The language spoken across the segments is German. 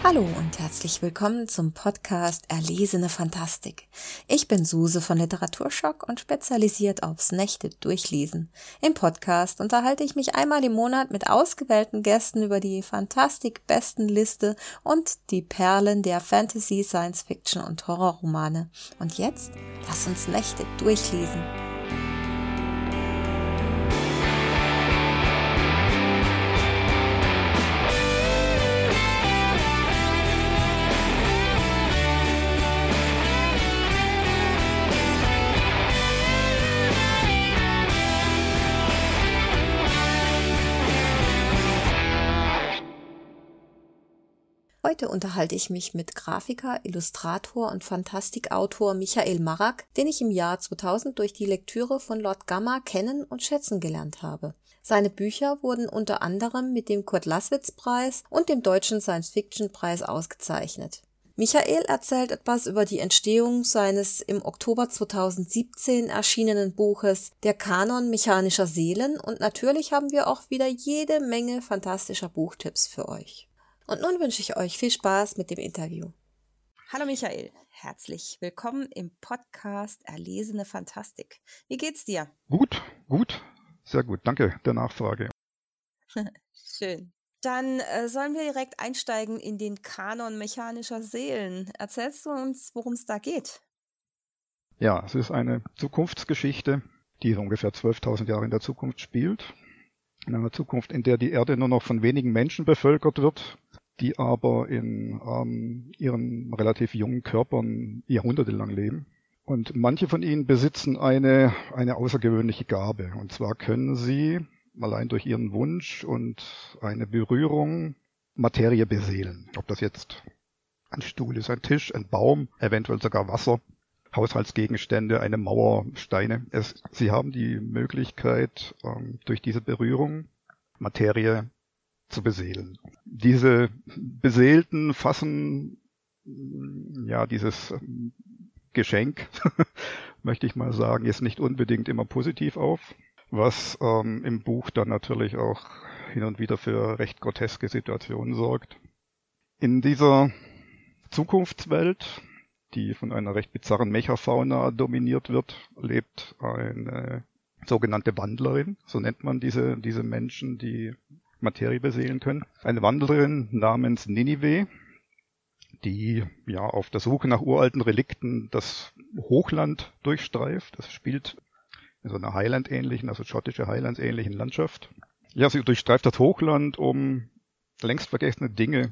Hallo und herzlich willkommen zum Podcast Erlesene Fantastik. Ich bin Suse von Literaturschock und spezialisiert aufs Nächte-Durchlesen. Im Podcast unterhalte ich mich einmal im Monat mit ausgewählten Gästen über die Fantastik-Bestenliste und die Perlen der Fantasy, Science-Fiction und Horrorromane. Und jetzt lass uns Nächte durchlesen. Heute unterhalte ich mich mit Grafiker, Illustrator und Fantastikautor Michael Marrak, den ich im Jahr 2000 durch die Lektüre von Lord Gamma kennen und schätzen gelernt habe. Seine Bücher wurden unter anderem mit dem Kurd-Laßwitz-Preis und dem Deutschen Science-Fiction-Preis ausgezeichnet. Michael erzählt etwas über die Entstehung seines im Oktober 2017 erschienenen Buches Der Kanon mechanischer Seelen und natürlich haben wir auch wieder jede Menge fantastischer Buchtipps für euch. Und nun wünsche ich euch viel Spaß mit dem Interview. Hallo Michael, herzlich willkommen im Podcast Erlesene Fantastik. Wie geht's dir? Gut, sehr gut. Danke der Nachfrage. Schön. Dann sollen wir direkt einsteigen in den Kanon mechanischer Seelen. Erzählst du uns, worum es da geht? Ja, es ist eine Zukunftsgeschichte, die ungefähr 12.000 Jahre in der Zukunft spielt. In einer Zukunft, in der die Erde nur noch von wenigen Menschen bevölkert wird, die aber in ihren relativ jungen Körpern jahrhundertelang leben. Und manche von ihnen besitzen eine außergewöhnliche Gabe. Und zwar können sie allein durch ihren Wunsch und eine Berührung Materie beseelen. Ob das jetzt ein Stuhl ist, ein Tisch, ein Baum, eventuell sogar Wasser, Haushaltsgegenstände, eine Mauer, Steine. Sie haben die Möglichkeit, durch diese Berührung Materie zu beseelen. Diese Beseelten fassen ja dieses Geschenk, möchte ich mal sagen, jetzt nicht unbedingt immer positiv auf, was im Buch dann natürlich auch hin und wieder für recht groteske Situationen sorgt. In dieser Zukunftswelt, die von einer recht bizarren Mechafauna dominiert wird, lebt eine sogenannte Wandlerin, so nennt man diese Menschen, die Materie beseelen können. Eine Wandlerin namens Ninive, die ja auf der Suche nach uralten Relikten das Hochland durchstreift. Das spielt in so einer Highland-ähnlichen, also schottische Highlands-ähnlichen Landschaft. Ja, sie durchstreift das Hochland, um längst vergessene Dingen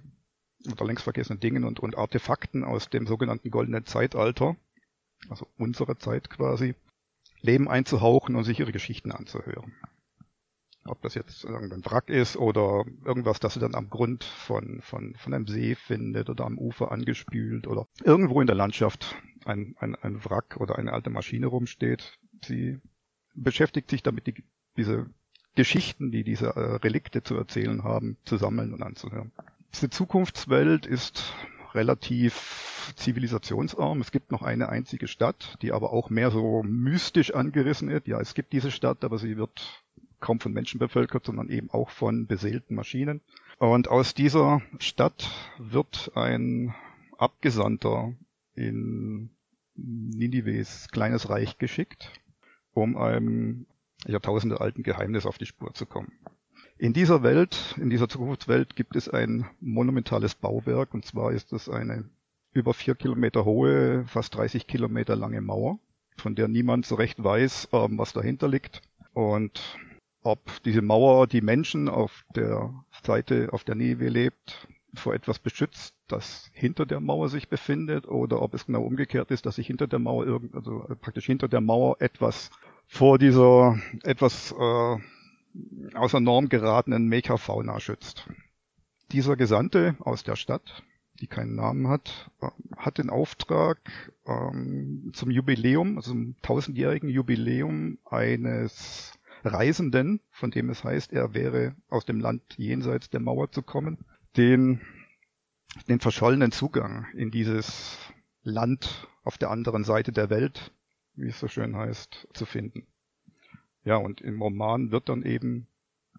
und Artefakten aus dem sogenannten Goldenen Zeitalter, also unserer Zeit quasi, Leben einzuhauchen und sich ihre Geschichten anzuhören. Ob das jetzt irgendein Wrack ist oder irgendwas, das sie dann am Grund von einem See findet oder am Ufer angespült oder irgendwo in der Landschaft ein Wrack oder eine alte Maschine rumsteht. Sie beschäftigt sich damit, diese Geschichten, die diese Relikte zu erzählen haben, zu sammeln und anzuhören. Diese Zukunftswelt ist relativ zivilisationsarm. Es gibt noch eine einzige Stadt, die aber auch mehr so mystisch angerissen ist. Ja, es gibt diese Stadt, aber sie wird kaum von Menschen bevölkert, sondern eben auch von beseelten Maschinen. Und aus dieser Stadt wird ein Abgesandter in Ninives kleines Reich geschickt, um einem jahrtausendealten Geheimnis auf die Spur zu kommen. In dieser Zukunftswelt gibt es ein monumentales Bauwerk, und zwar ist es eine über 4 Kilometer hohe, fast 30 Kilometer lange Mauer, von der niemand so recht weiß, was dahinter liegt. Und ob diese Mauer die Menschen auf der Seite, auf der Ninive lebt, vor etwas beschützt, das hinter der Mauer sich befindet, oder ob es genau umgekehrt ist, dass sich hinter der Mauer praktisch hinter der Mauer etwas vor dieser etwas außer Norm geratenen Mechafauna schützt. Dieser Gesandte aus der Stadt, die keinen Namen hat, hat den Auftrag, zum Jubiläum, also zum 1000-jährigen Jubiläum eines Reisenden, von dem es heißt, er wäre aus dem Land jenseits der Mauer zu kommen, den verschollenen Zugang in dieses Land auf der anderen Seite der Welt, wie es so schön heißt, zu finden. Ja, und im Roman wird dann eben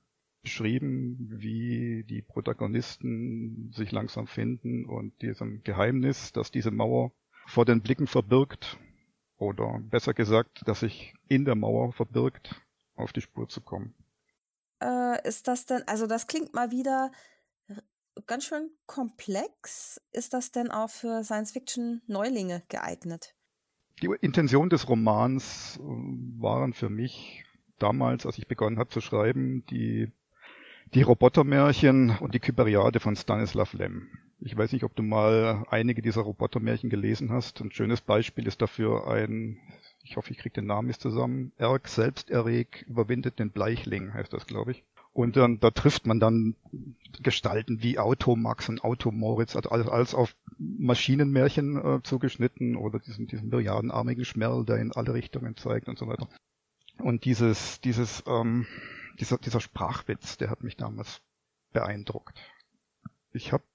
beschrieben, wie die Protagonisten sich langsam finden und diesem Geheimnis, das diese Mauer vor den Blicken verbirgt, oder besser gesagt, dass sich in der Mauer verbirgt, auf die Spur zu kommen. Ist das denn, also das klingt mal wieder ganz schön komplex. Ist das denn auch für Science-Fiction-Neulinge geeignet? Die Intention des Romans waren für mich damals, als ich begonnen habe zu schreiben, die Robotermärchen und die Kyberiade von Stanislaw Lem. Ich weiß nicht, ob du mal einige dieser Robotermärchen gelesen hast. Ein schönes Beispiel ist dafür ich hoffe, ich kriege den Namen jetzt zusammen, Erk Selbsterreg überwindet den Bleichling, heißt das, glaube ich. Und dann, da trifft man dann Gestalten wie Automax und Automoritz, also alles auf Maschinenmärchen zugeschnitten, oder diesen milliardenarmigen Schmerl, der in alle Richtungen zeigt und so weiter. Und dieser Sprachwitz, der hat mich damals beeindruckt. Ich habe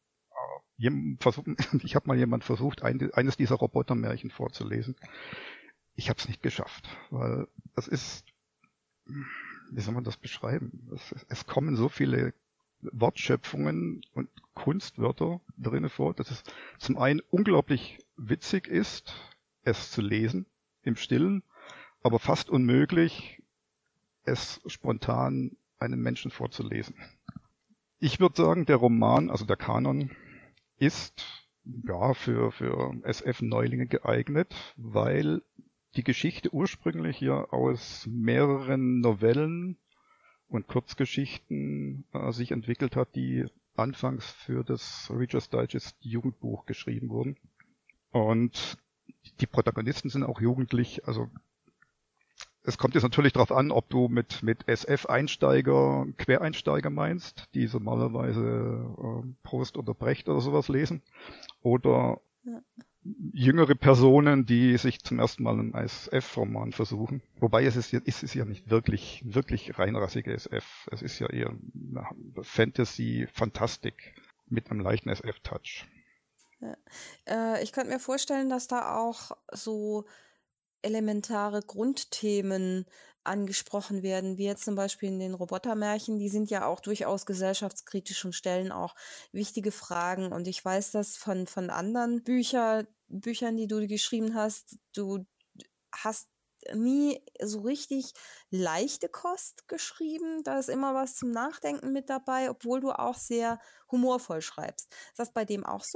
mal jemand versucht, eines dieser Robotermärchen vorzulesen. Ich habe es nicht geschafft, weil das ist, wie soll man das beschreiben? Es kommen so viele Wortschöpfungen und Kunstwörter drin vor, dass es zum einen unglaublich witzig ist, es zu lesen im Stillen, aber fast unmöglich, es spontan einem Menschen vorzulesen. Ich würde sagen, der Roman, also der Kanon, ist ja für SF-Neulinge geeignet, weil die Geschichte ursprünglich ja aus mehreren Novellen und Kurzgeschichten sich entwickelt hat, die anfangs für das Reader's Digest Jugendbuch geschrieben wurden. Und die Protagonisten sind auch jugendlich, also es kommt jetzt natürlich darauf an, ob du mit SF-Einsteiger, Quereinsteiger meinst, die normalerweise Proust oder Brecht oder sowas lesen, oder jüngere Personen, die sich zum ersten Mal einen SF-Roman versuchen. Wobei es ist ja nicht wirklich reinrassige SF. Es ist ja eher Fantasy, Fantastik mit einem leichten SF-Touch. Ja. Ich könnte mir vorstellen, dass da auch so elementare Grundthemen angesprochen werden, wie jetzt zum Beispiel in den Robotermärchen. Die sind ja auch durchaus gesellschaftskritisch und stellen auch wichtige Fragen. Und ich weiß das von anderen Büchern, die du geschrieben hast. Du hast nie so richtig leichte Kost geschrieben. Da ist immer was zum Nachdenken mit dabei, obwohl du auch sehr humorvoll schreibst. Ist das bei dem auch so?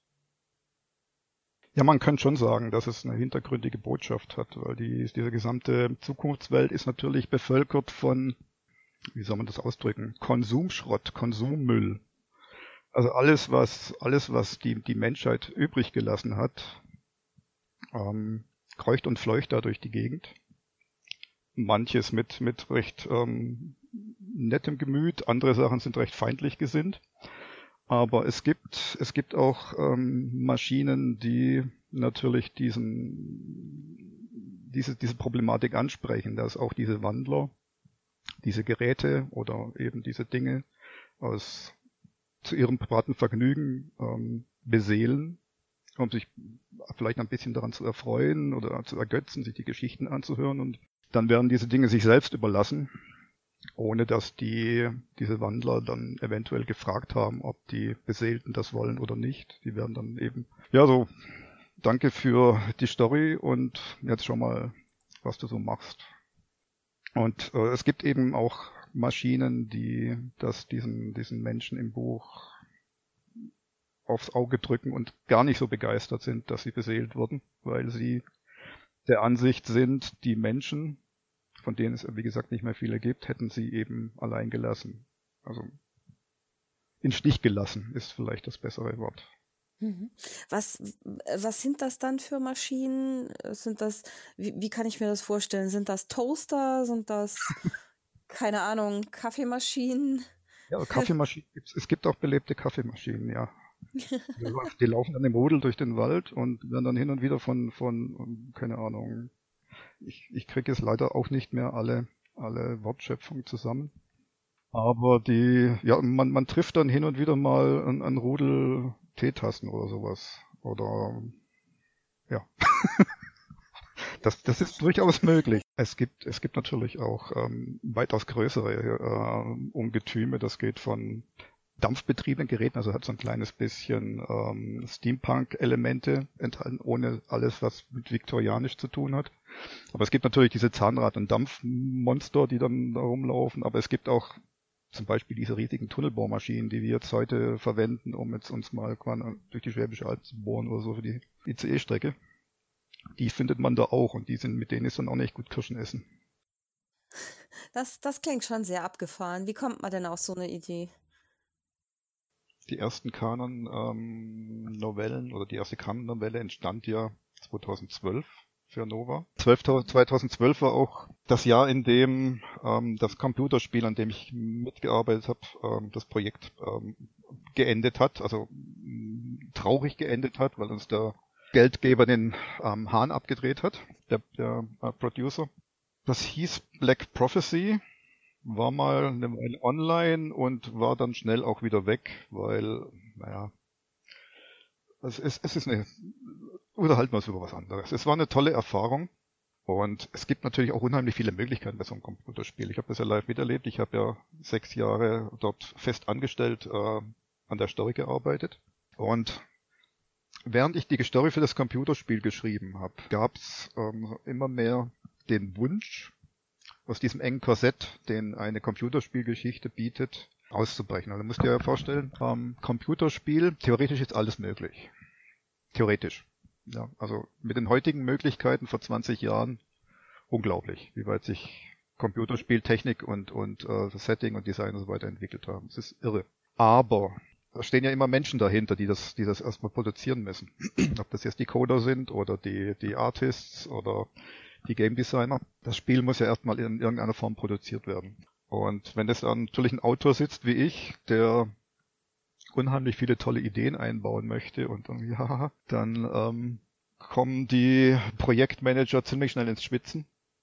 Ja, man kann schon sagen, dass es eine hintergründige Botschaft hat, weil diese gesamte Zukunftswelt ist natürlich bevölkert von, wie soll man das ausdrücken, Konsumschrott, Konsummüll. Also alles, was die Menschheit übrig gelassen hat, kreucht und fleucht da durch die Gegend. Manches mit recht nettem Gemüt, andere Sachen sind recht feindlich gesinnt. Aber es gibt auch Maschinen, die natürlich diese Problematik ansprechen, dass auch diese Wandler, diese Geräte oder eben diese Dinge zu ihrem privaten Vergnügen beseelen, um sich vielleicht ein bisschen daran zu erfreuen oder zu ergötzen, sich die Geschichten anzuhören, und dann werden diese Dinge sich selbst überlassen, ohne dass diese Wandler dann eventuell gefragt haben, ob die Beseelten das wollen oder nicht. Die werden dann eben, ja, so, danke für die Story und jetzt schau mal, was du so machst. Und es gibt eben auch Maschinen, die diesen Menschen im Buch aufs Auge drücken und gar nicht so begeistert sind, dass sie beseelt wurden, weil sie der Ansicht sind, die Menschen, von denen es, wie gesagt, nicht mehr viele gibt, hätten sie eben allein gelassen. Also in Stich gelassen ist vielleicht das bessere Wort. Was sind das dann für Maschinen? Wie kann ich mir das vorstellen? Sind das Toaster? Sind das, keine Ahnung, Kaffeemaschinen? Ja, Kaffeemaschinen es gibt auch belebte Kaffeemaschinen, ja. Die laufen dann im Rudel durch den Wald und werden dann hin und wieder von keine Ahnung, ich kriege jetzt leider auch nicht mehr alle Wortschöpfungen zusammen. Aber man trifft dann hin und wieder mal ein Rudel Teetassen oder sowas. Oder ja. Das ist durchaus möglich. Es gibt natürlich auch weitaus größere Ungetüme. Das geht von dampfbetriebenen Geräten, also hat so ein kleines bisschen Steampunk-Elemente enthalten, ohne alles, was mit viktorianisch zu tun hat. Aber es gibt natürlich diese Zahnrad- und Dampfmonster, die dann da rumlaufen, aber es gibt auch zum Beispiel diese riesigen Tunnelbohrmaschinen, die wir jetzt heute verwenden, um jetzt uns mal durch die Schwäbische Alb zu bohren oder so für die ICE-Strecke. Die findet man da auch und mit denen ist dann auch nicht gut Kirschen essen. Das klingt schon sehr abgefahren. Wie kommt man denn auf so eine Idee? Die ersten Kanon-Novellen oder die erste Kanon-Novelle entstand ja 2012 für Nova. 2012 war auch das Jahr, in dem das Computerspiel, an dem ich mitgearbeitet habe, das Projekt geendet hat, also traurig geendet hat, weil uns der Geldgeber den Hahn abgedreht hat, der Producer. Das hieß Black Prophecy, war mal eine Weile online und war dann schnell auch wieder weg, weil, naja, es ist unterhalten wir uns über was anderes. Es war eine tolle Erfahrung und es gibt natürlich auch unheimlich viele Möglichkeiten bei so einem Computerspiel. Ich habe das ja live miterlebt. Ich habe ja 6 Jahre dort fest angestellt an der Story gearbeitet und während ich die Story für das Computerspiel geschrieben habe, gab es immer mehr den Wunsch, aus diesem engen Korsett, den eine Computerspielgeschichte bietet, auszubrechen. Also du musst dir ja vorstellen, Computerspiel, theoretisch ist alles möglich. Theoretisch. Ja, also mit den heutigen Möglichkeiten vor 20 Jahren unglaublich, wie weit sich Computerspieltechnik und Setting und Design und so weiter entwickelt haben. Es ist irre. Aber da stehen ja immer Menschen dahinter, die das erstmal produzieren müssen. Ob das jetzt die Coder sind oder die Artists oder die Game Designer. Das Spiel muss ja erstmal in irgendeiner Form produziert werden. Und wenn es dann natürlich ein Autor sitzt wie ich, der unheimlich viele tolle Ideen einbauen möchte und dann kommen die Projektmanager ziemlich schnell ins Schwitzen,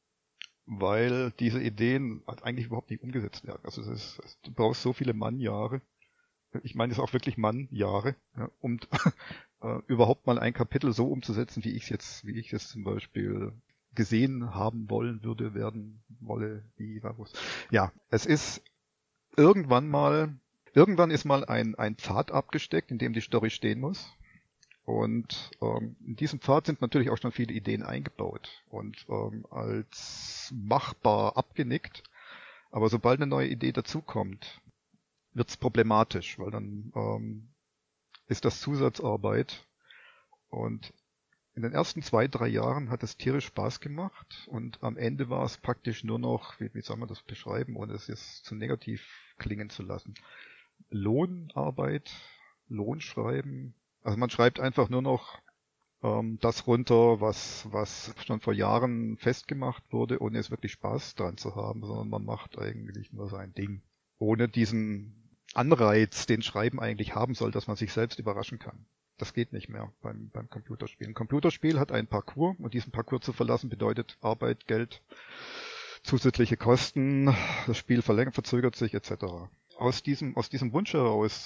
weil diese Ideen eigentlich überhaupt nicht umgesetzt werden. Also du brauchst so viele Mannjahre. Ich meine es auch wirklich Mannjahre, ja, um überhaupt mal ein Kapitel so umzusetzen, wie ich es jetzt zum Beispiel gesehen haben wollen würde, werden wolle, ja, es ist irgendwann ist mal ein Pfad abgesteckt, in dem die Story stehen muss. Und in diesem Pfad sind natürlich auch schon viele Ideen eingebaut und als machbar abgenickt. Aber sobald eine neue Idee dazukommt, wird's problematisch, weil dann ist das Zusatzarbeit. Und in den ersten 2-3 Jahren hat es tierisch Spaß gemacht und am Ende war es praktisch nur noch, wie soll man das beschreiben, ohne es jetzt zu negativ klingen zu lassen, Lohnarbeit, Lohnschreiben. Also man schreibt einfach nur noch das runter, was schon vor Jahren festgemacht wurde, ohne es wirklich Spaß dran zu haben, sondern man macht eigentlich nur sein Ding. Ohne diesen Anreiz, den Schreiben eigentlich haben soll, dass man sich selbst überraschen kann. Das geht nicht mehr beim Computerspiel. Ein Computerspiel hat einen Parcours und diesen Parcours zu verlassen bedeutet Arbeit, Geld, zusätzliche Kosten, das Spiel verzögert sich etc. Aus diesem Wunsch heraus,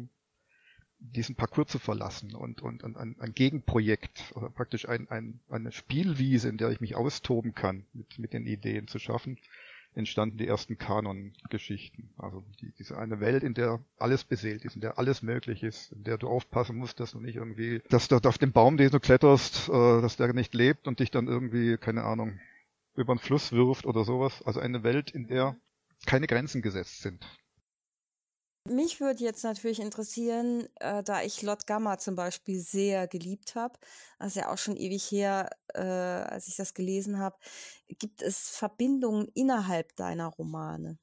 diesen Parcours zu verlassen und ein Gegenprojekt, oder praktisch eine Spielwiese, in der ich mich austoben kann, mit den Ideen zu schaffen, entstanden die ersten Kanon-Geschichten. Also diese eine Welt, in der alles beseelt ist, in der alles möglich ist, in der du aufpassen musst, dass du nicht irgendwie, dass du auf dem Baum, den du kletterst, dass der nicht lebt und dich dann irgendwie, keine Ahnung, über den Fluss wirft oder sowas. Also eine Welt, in der keine Grenzen gesetzt sind. Mich würde jetzt natürlich interessieren, da ich Lord Gamma zum Beispiel sehr geliebt habe, also ja auch schon ewig her, als ich das gelesen habe, gibt es Verbindungen innerhalb deiner Romane?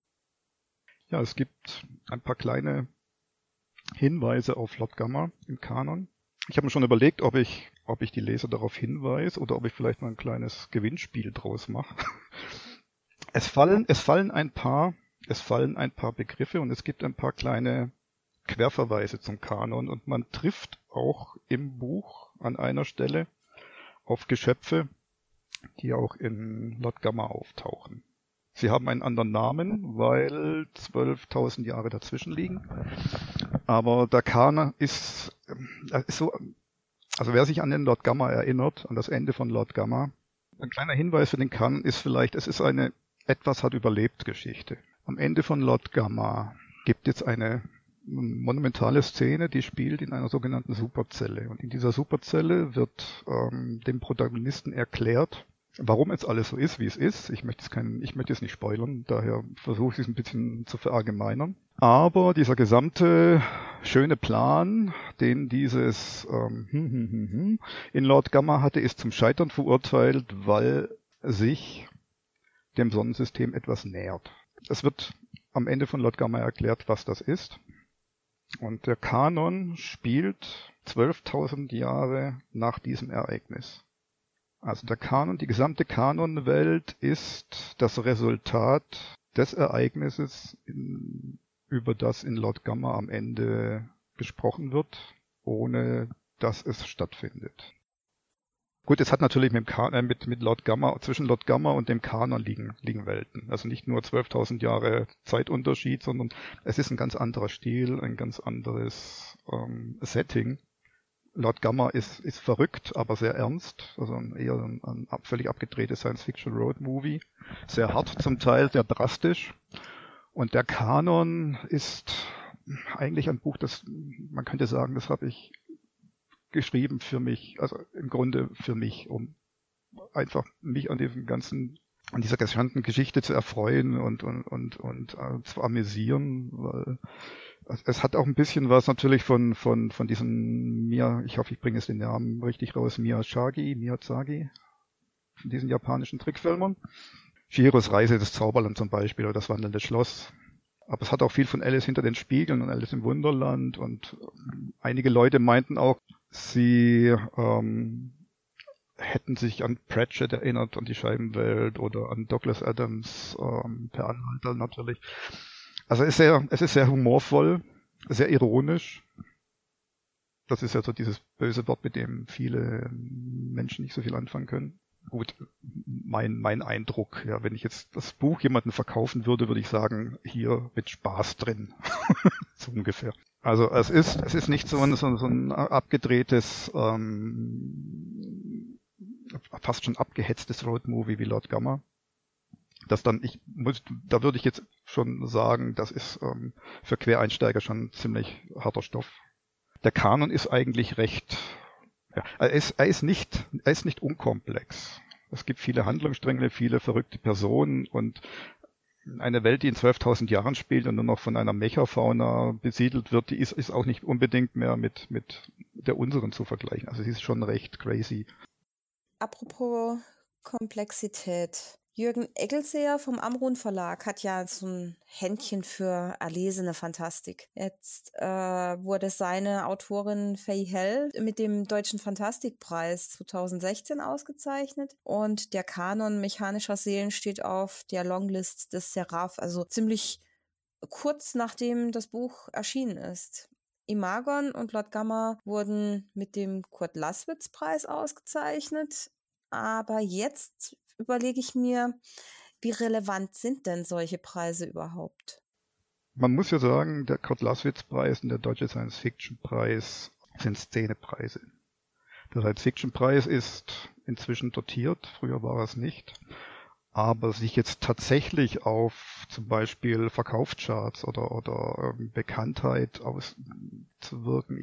Ja, es gibt ein paar kleine Hinweise auf Lord Gamma im Kanon. Ich habe mir schon überlegt, ob ich die Leser darauf hinweise oder ob ich vielleicht mal ein kleines Gewinnspiel draus mache. Es fallen ein paar Begriffe und es gibt ein paar kleine Querverweise zum Kanon und man trifft auch im Buch an einer Stelle auf Geschöpfe, die auch in Lord Gamma auftauchen. Sie haben einen anderen Namen, weil 12.000 Jahre dazwischen liegen. Aber der Kanon ist so, also wer sich an den Lord Gamma erinnert, an das Ende von Lord Gamma, Ein kleiner Hinweis für den Kanon ist vielleicht, es ist eine etwas hat überlebt Geschichte. Am Ende von Lord Gamma gibt es eine monumentale Szene, die spielt in einer sogenannten Superzelle. Und in dieser Superzelle wird dem Protagonisten erklärt, warum jetzt alles so ist, wie es ist. Ich möchte es nicht spoilern, daher versuche ich es ein bisschen zu verallgemeinern. Aber dieser gesamte schöne Plan, den dieses in Lord Gamma hatte, ist zum Scheitern verurteilt, weil sich dem Sonnensystem etwas nähert. Es wird am Ende von Lord Gamma erklärt, was das ist. Und der Kanon spielt 12.000 Jahre nach diesem Ereignis. Also der Kanon, die gesamte Kanonwelt ist das Resultat des Ereignisses, über das in Lord Gamma am Ende gesprochen wird, ohne dass es stattfindet. Gut, es hat natürlich mit Lord Gamma, zwischen Lord Gamma und dem Kanon liegen Welten. Also nicht nur 12.000 Jahre Zeitunterschied, sondern es ist ein ganz anderer Stil, ein ganz anderes Setting. Lord Gamma ist verrückt, aber sehr ernst. Also eher ein völlig abgedrehtes Science-Fiction-Road-Movie. Sehr hart zum Teil, sehr drastisch. Und der Kanon ist eigentlich ein Buch, das, man könnte sagen, das habe ich geschrieben für mich, also im Grunde für mich, um einfach mich an dieser gesamten Geschichte zu erfreuen und zu amüsieren, weil es hat auch ein bisschen was natürlich von diesem ich hoffe, ich bringe es den Namen richtig raus, Miyazaki, von diesen japanischen Trickfilmern. Chihiros Reise ins Zauberland zum Beispiel oder das wandelnde Schloss. Aber es hat auch viel von Alice hinter den Spiegeln und Alice im Wunderland und einige Leute meinten auch, sie hätten sich an Pratchett erinnert, an die Scheibenwelt oder an Douglas Adams, Per Anhalter natürlich. Also es ist sehr humorvoll, sehr ironisch. Das ist ja so dieses böse Wort, mit dem viele Menschen nicht so viel anfangen können. Gut, mein Eindruck, ja, wenn ich jetzt das Buch jemandem verkaufen würde, würde ich sagen, hier mit Spaß drin. So ungefähr. Also es ist nicht so ein abgedrehtes, fast schon abgehetztes Roadmovie wie Lord Gamma. Da würde ich jetzt schon sagen, das ist für Quereinsteiger schon ziemlich harter Stoff. Der Kanon ist eigentlich recht, ja, er ist nicht unkomplex. Es gibt viele Handlungsstränge, viele verrückte Personen und eine Welt, die in 12.000 Jahren spielt und nur noch von einer Mechafauna besiedelt wird, die ist auch nicht unbedingt mehr mit der unseren zu vergleichen. Also sie ist schon recht crazy. Apropos Komplexität. Jürgen Eggelseer vom Amrun Verlag hat ja so ein Händchen für erlesene Fantastik. Jetzt wurde seine Autorin Fay Hell mit dem Deutschen Fantastikpreis 2016 ausgezeichnet und der Kanon mechanischer Seelen steht auf der Longlist des Seraph, also ziemlich kurz nachdem das Buch erschienen ist. Imagon und Lord Gamma wurden mit dem Kurt-Laßwitz-Preis ausgezeichnet, aber jetzt überlege ich mir, wie relevant sind denn solche Preise überhaupt? Man muss ja sagen, der Kurt-Laßwitz-Preis und der Deutsche Science-Fiction-Preis sind Szenepreise. Der Science-Fiction-Preis ist inzwischen dotiert, früher war es nicht. Aber sich jetzt tatsächlich auf zum Beispiel Verkaufscharts oder Bekanntheit auszuwirken,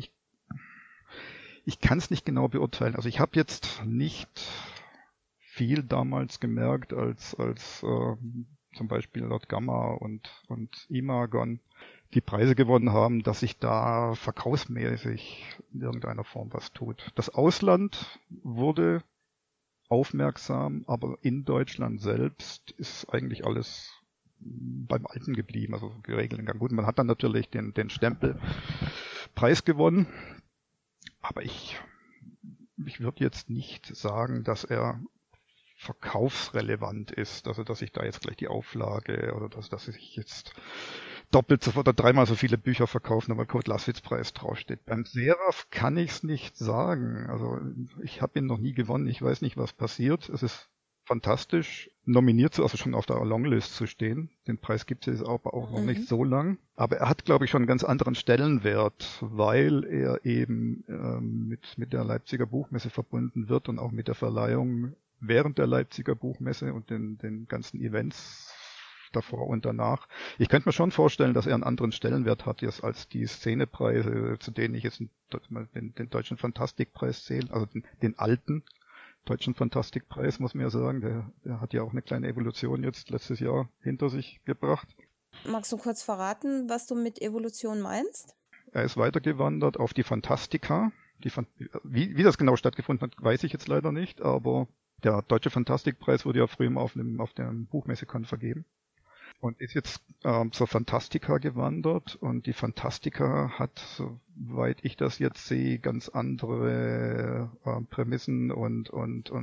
ich kann es nicht genau beurteilen. Also ich habe jetzt nicht viel damals gemerkt, als zum Beispiel Lord Gamma und Imagon die Preise gewonnen haben, dass sich da verkaufsmäßig in irgendeiner Form was tut. Das Ausland wurde aufmerksam, aber in Deutschland selbst ist eigentlich alles beim Alten geblieben, also geregelt in Gang. Gut, man hat dann natürlich den Stempelpreis gewonnen, aber ich würde jetzt nicht sagen, dass er verkaufsrelevant ist, also dass ich da jetzt gleich die Auflage oder dass ich jetzt doppelt so oder dreimal so viele Bücher verkaufen, weil Kurt-Laßwitz-Preis draufsteht. Beim Seraph kann ich es nicht sagen. Also ich habe ihn noch nie gewonnen. Ich weiß nicht, was passiert. Es ist fantastisch, nominiert zu, also schon auf der Longlist zu stehen. Den Preis gibt es aber auch noch nicht so lang. Aber er hat, glaube ich, schon einen ganz anderen Stellenwert, weil er eben mit der Leipziger Buchmesse verbunden wird und auch mit der Verleihung während der Leipziger Buchmesse und den ganzen Events davor und danach. Ich könnte mir schon vorstellen, dass er einen anderen Stellenwert hat jetzt als die Szenepreise, zu denen ich jetzt den Deutschen Fantastikpreis zähle, also den alten Deutschen Fantastikpreis, muss man ja sagen. Der hat ja auch eine kleine Evolution jetzt letztes Jahr hinter sich gebracht. Magst du kurz verraten, was du mit Evolution meinst? Er ist weitergewandert auf die Fantastika. Wie das genau stattgefunden hat, weiß ich jetzt leider nicht, aber der Deutsche Fantastikpreis wurde ja früher mal auf der Buchmesse-Con vergeben. Und ist jetzt zur Fantastika gewandert, und die Fantastika hat, soweit ich das jetzt sehe, ganz andere Prämissen und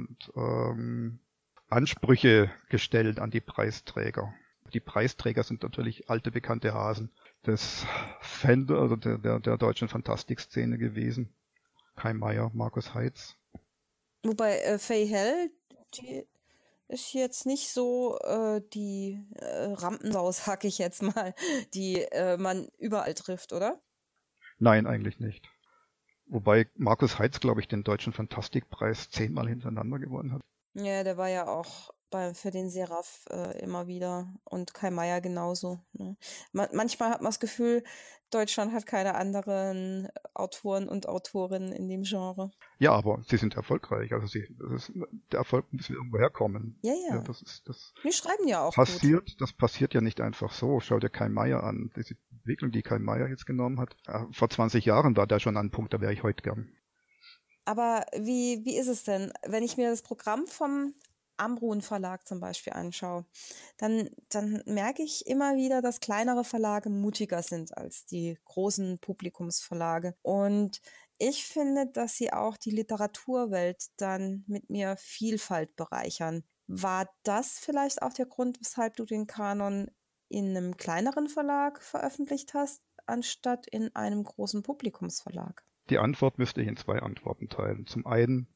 Ansprüche gestellt an die Preisträger. Die Preisträger sind natürlich alte bekannte Hasen des also der deutschen Fantastikszene gewesen. Kai Meier, Markus Heitz. Wobei Fay Hell, die ist jetzt nicht so die Rampensau, sag ich jetzt mal, die man überall trifft, oder? Nein, eigentlich nicht. Wobei Markus Heitz, glaube ich, den Deutschen Fantastikpreis 10-mal hintereinander gewonnen hat. Ja, der war ja auch für den Seraph immer wieder, und Kai Meier genauso. Ne? Manchmal hat man das Gefühl, Deutschland hat keine anderen Autoren und Autorinnen in dem Genre. Ja, aber sie sind erfolgreich. Also der Erfolg muss irgendwo herkommen. Ja. Die schreiben ja auch gut. Das passiert ja nicht einfach so. Schau dir Kai Meier an. Diese Entwicklung, die Kai Meier jetzt genommen hat. Vor 20 Jahren war der schon an einem Punkt, da wäre ich heute gern. Aber wie ist es denn, wenn ich mir das Programm vom Amrun Verlag zum Beispiel anschaue, dann merke ich immer wieder, dass kleinere Verlage mutiger sind als die großen Publikumsverlage. Und ich finde, dass sie auch die Literaturwelt dann mit mehr Vielfalt bereichern. War das vielleicht auch der Grund, weshalb du den Kanon in einem kleineren Verlag veröffentlicht hast, anstatt in einem großen Publikumsverlag? Die Antwort müsste ich in 2 Antworten teilen. Zum einen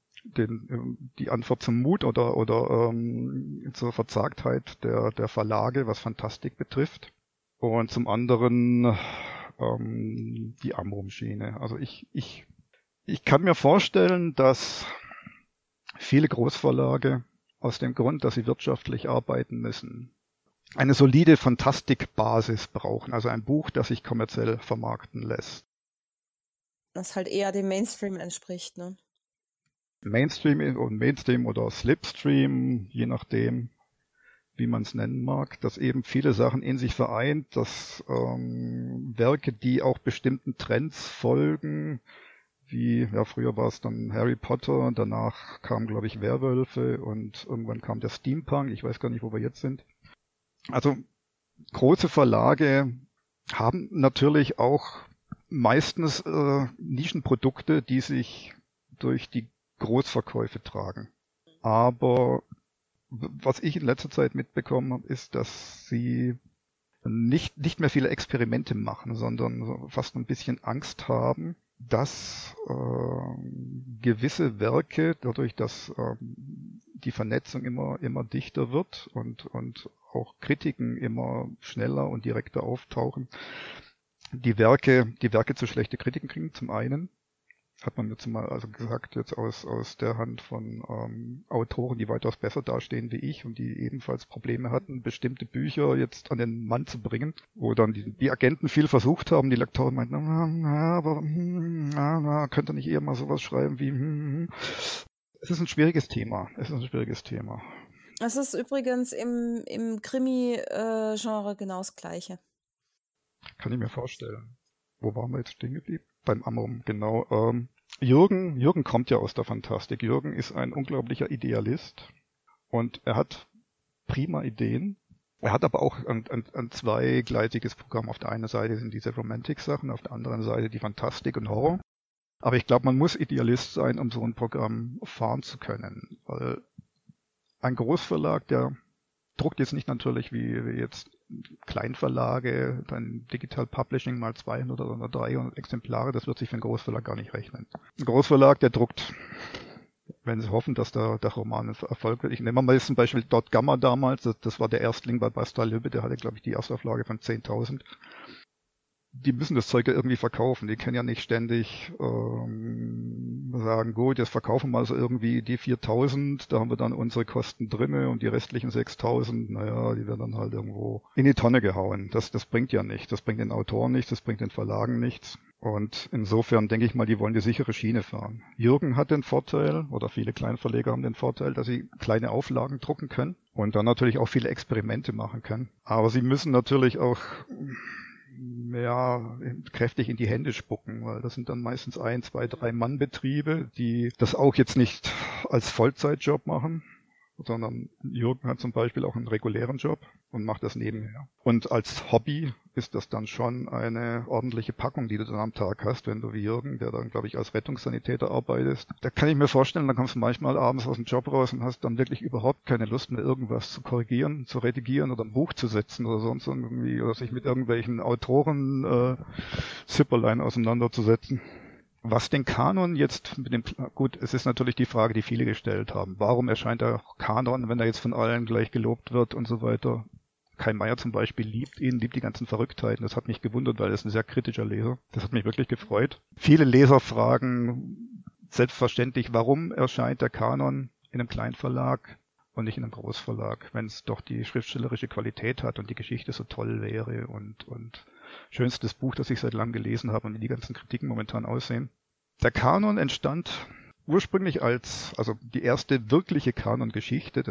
die Antwort zum Mut oder zur Verzagtheit der Verlage, was Fantastik betrifft. Und zum anderen die Amrum-Schiene. Also ich kann mir vorstellen, dass viele Großverlage aus dem Grund, dass sie wirtschaftlich arbeiten müssen, eine solide Fantastikbasis brauchen. Also ein Buch, das sich kommerziell vermarkten lässt. Das halt eher dem Mainstream entspricht, ne? Mainstream oder Slipstream, je nachdem, wie man es nennen mag, dass eben viele Sachen in sich vereint, dass Werke, die auch bestimmten Trends folgen, wie, ja, früher war es dann Harry Potter, danach kamen, glaube ich, Werwölfe und irgendwann kam der Steampunk, ich weiß gar nicht, wo wir jetzt sind. Also große Verlage haben natürlich auch meistens Nischenprodukte, die sich durch die Großverkäufe tragen. Aber was ich in letzter Zeit mitbekommen habe, ist, dass sie nicht mehr viele Experimente machen, sondern fast ein bisschen Angst haben, dass gewisse Werke, dadurch, dass die Vernetzung immer dichter wird und auch Kritiken immer schneller und direkter auftauchen, die Werke zu schlechte Kritiken kriegen, zum einen. Hat man jetzt mal also gesagt, jetzt aus der Hand von Autoren, die weitaus besser dastehen wie ich und die ebenfalls Probleme hatten, bestimmte Bücher jetzt an den Mann zu bringen, wo dann die Agenten viel versucht haben, die Lektoren meinten, aber könnt ihr nicht eher mal sowas schreiben wie Es ist ein schwieriges Thema. Es ist übrigens im Krimi-Genre genau das Gleiche. Kann ich mir vorstellen. Wo waren wir jetzt stehen geblieben? Beim Amrum, genau. Jürgen kommt ja aus der Fantastik. Jürgen ist ein unglaublicher Idealist und er hat prima Ideen. Er hat aber auch ein zweigleisiges Programm. Auf der einen Seite sind diese Romantic-Sachen, auf der anderen Seite die Fantastik und Horror. Aber ich glaube, man muss Idealist sein, um so ein Programm fahren zu können. Weil ein Großverlag, der druckt jetzt nicht natürlich wie jetzt Kleinverlage, dann Digital Publishing mal 200 oder 300 Exemplare, das wird sich für einen Großverlag gar nicht rechnen. Ein Großverlag, der druckt, wenn sie hoffen, dass der Roman ein Erfolg wird. Ich nehme mal zum Beispiel Dot Gamma damals, das war der Erstling bei Basta Lübbe, der hatte, glaube ich, die Erstauflage von 10.000. Die müssen das Zeug ja irgendwie verkaufen. Die können ja nicht ständig sagen, gut, jetzt verkaufen wir also irgendwie die 4.000, da haben wir dann unsere Kosten drinne und die restlichen 6.000, naja, die werden dann halt irgendwo in die Tonne gehauen. Das bringt ja nichts. Das bringt den Autoren nichts, das bringt den Verlagen nichts. Und insofern denke ich mal, die wollen die sichere Schiene fahren. Jürgen hat den Vorteil, oder viele Kleinverleger haben den Vorteil, dass sie kleine Auflagen drucken können und dann natürlich auch viele Experimente machen können. Aber sie müssen natürlich auch kräftig in die Hände spucken, weil das sind dann meistens 1, 2, 3 Mann-Betriebe, die das auch jetzt nicht als Vollzeitjob machen, sondern Jürgen hat zum Beispiel auch einen regulären Job und macht das nebenher. Und als Hobby ist das dann schon eine ordentliche Packung, die du dann am Tag hast, wenn du wie Jürgen, der dann, glaube ich, als Rettungssanitäter arbeitest. Da kann ich mir vorstellen, dann kommst du manchmal abends aus dem Job raus und hast dann wirklich überhaupt keine Lust mehr, irgendwas zu korrigieren, zu redigieren oder ein Buch zu setzen oder sonst irgendwie, oder sich mit irgendwelchen Autoren Zipperlein auseinanderzusetzen. Was den Kanon jetzt mit dem, gut, es ist natürlich die Frage, die viele gestellt haben. Warum erscheint der Kanon, wenn er jetzt von allen gleich gelobt wird und so weiter? Kai Meier zum Beispiel liebt die ganzen Verrücktheiten. Das hat mich gewundert, weil er ist ein sehr kritischer Leser. Das hat mich wirklich gefreut. Viele Leser fragen selbstverständlich, warum erscheint der Kanon in einem Kleinverlag und nicht in einem Großverlag, wenn es doch die schriftstellerische Qualität hat und die Geschichte so toll wäre und schönstes Buch, das ich seit langem gelesen habe und wie die ganzen Kritiken momentan aussehen. Der Kanon entstand ursprünglich also die erste wirkliche Kanon-Geschichte,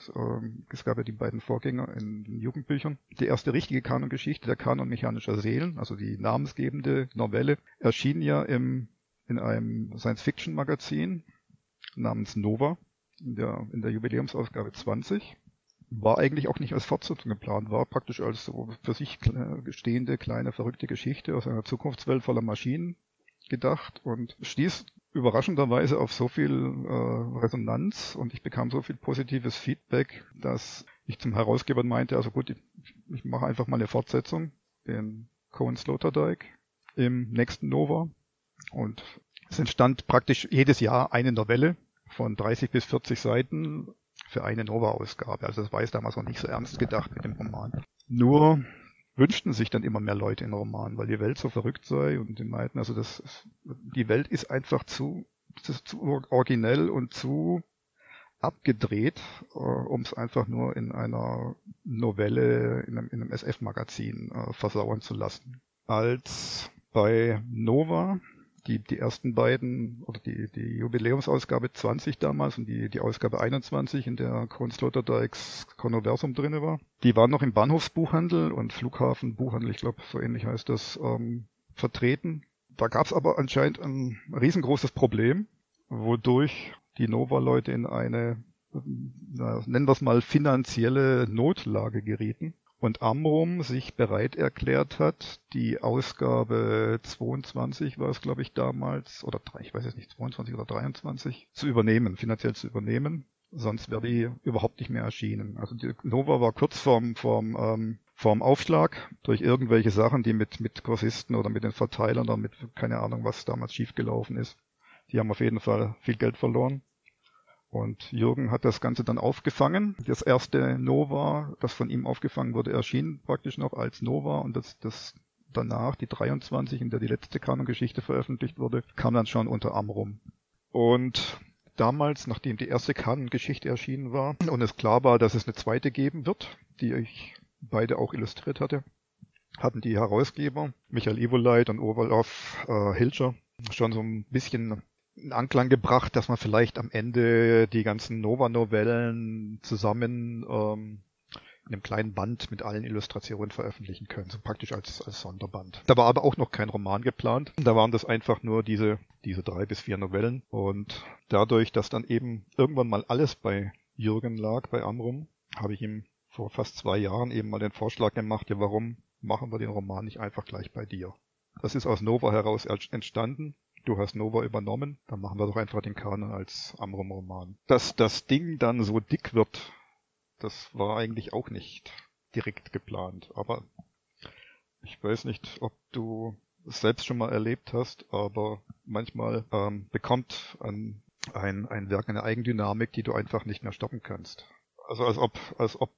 es gab ja die beiden Vorgänger in den Jugendbüchern, die erste richtige Kanon-Geschichte, der Kanon mechanischer Seelen, also die namensgebende Novelle, erschien ja in einem Science-Fiction-Magazin namens Nova in der Jubiläumsausgabe 20. War eigentlich auch nicht als Fortsetzung geplant, war praktisch als so für sich stehende, kleine, verrückte Geschichte aus einer Zukunftswelt voller Maschinen gedacht und stieß überraschenderweise auf so viel Resonanz und ich bekam so viel positives Feedback, dass ich zum Herausgeber meinte, also gut, ich mache einfach mal eine Fortsetzung, den Cohen Sloterdijk im nächsten Nova und es entstand praktisch jedes Jahr eine Novelle von 30 bis 40 Seiten für eine Nova-Ausgabe. Also das war jetzt damals noch nicht so ernst gedacht mit dem Roman. Nur wünschten sich dann immer mehr Leute in Romanen, weil die Welt so verrückt sei und die meinten, also die Welt ist einfach zu originell und zu abgedreht, um es einfach nur in einer Novelle, in einem SF-Magazin versauern zu lassen. Als bei Nova die ersten beiden, oder die Jubiläumsausgabe 20 damals und die Ausgabe 21, in der Cohen Sloterdijks Chronoversum drinne war, die waren noch im Bahnhofsbuchhandel und Flughafenbuchhandel, ich glaube, so ähnlich heißt das, vertreten. Da gab es aber anscheinend ein riesengroßes Problem, wodurch die Nova-Leute in eine, nennen wir es mal, finanzielle Notlage gerieten. Und Amrum sich bereit erklärt hat, die Ausgabe 22 war es, glaube ich, damals, oder 3, ich weiß jetzt nicht, 22 oder 23, zu übernehmen, finanziell zu übernehmen. Sonst wäre die überhaupt nicht mehr erschienen. Also die Nova war kurz vorm Aufschlag durch irgendwelche Sachen, die mit Grossisten oder mit den Verteilern oder mit keine Ahnung, was damals schiefgelaufen ist. Die haben auf jeden Fall viel Geld verloren. Und Jürgen hat das Ganze dann aufgefangen. Das erste Nova, das von ihm aufgefangen wurde, erschien praktisch noch als Nova und das danach, die 23, in der die letzte Kanon-Geschichte veröffentlicht wurde, kam dann schon unter Amrum. Und damals, nachdem die erste Kanon-Geschichte erschienen war und es klar war, dass es eine zweite geben wird, die ich beide auch illustriert hatte, hatten die Herausgeber, Michael Evoleit und Olaf Hilscher, schon so ein bisschen in Anklang gebracht, dass man vielleicht am Ende die ganzen Nova-Novellen zusammen in einem kleinen Band mit allen Illustrationen veröffentlichen können, so praktisch als Sonderband. Da war aber auch noch kein Roman geplant. Da waren das einfach nur diese 3 bis 4 Novellen. Und dadurch, dass dann eben irgendwann mal alles bei Jürgen lag, bei Amrum, habe ich ihm vor fast 2 Jahren eben mal den Vorschlag gemacht, ja, warum machen wir den Roman nicht einfach gleich bei dir? Das ist aus Nova heraus entstanden. Du hast Nova übernommen, dann machen wir doch einfach den Kanon als Amrum-Roman. Dass das Ding dann so dick wird, das war eigentlich auch nicht direkt geplant. Aber ich weiß nicht, ob du es selbst schon mal erlebt hast, aber manchmal bekommt ein Werk eine Eigendynamik, die du einfach nicht mehr stoppen kannst. Also als ob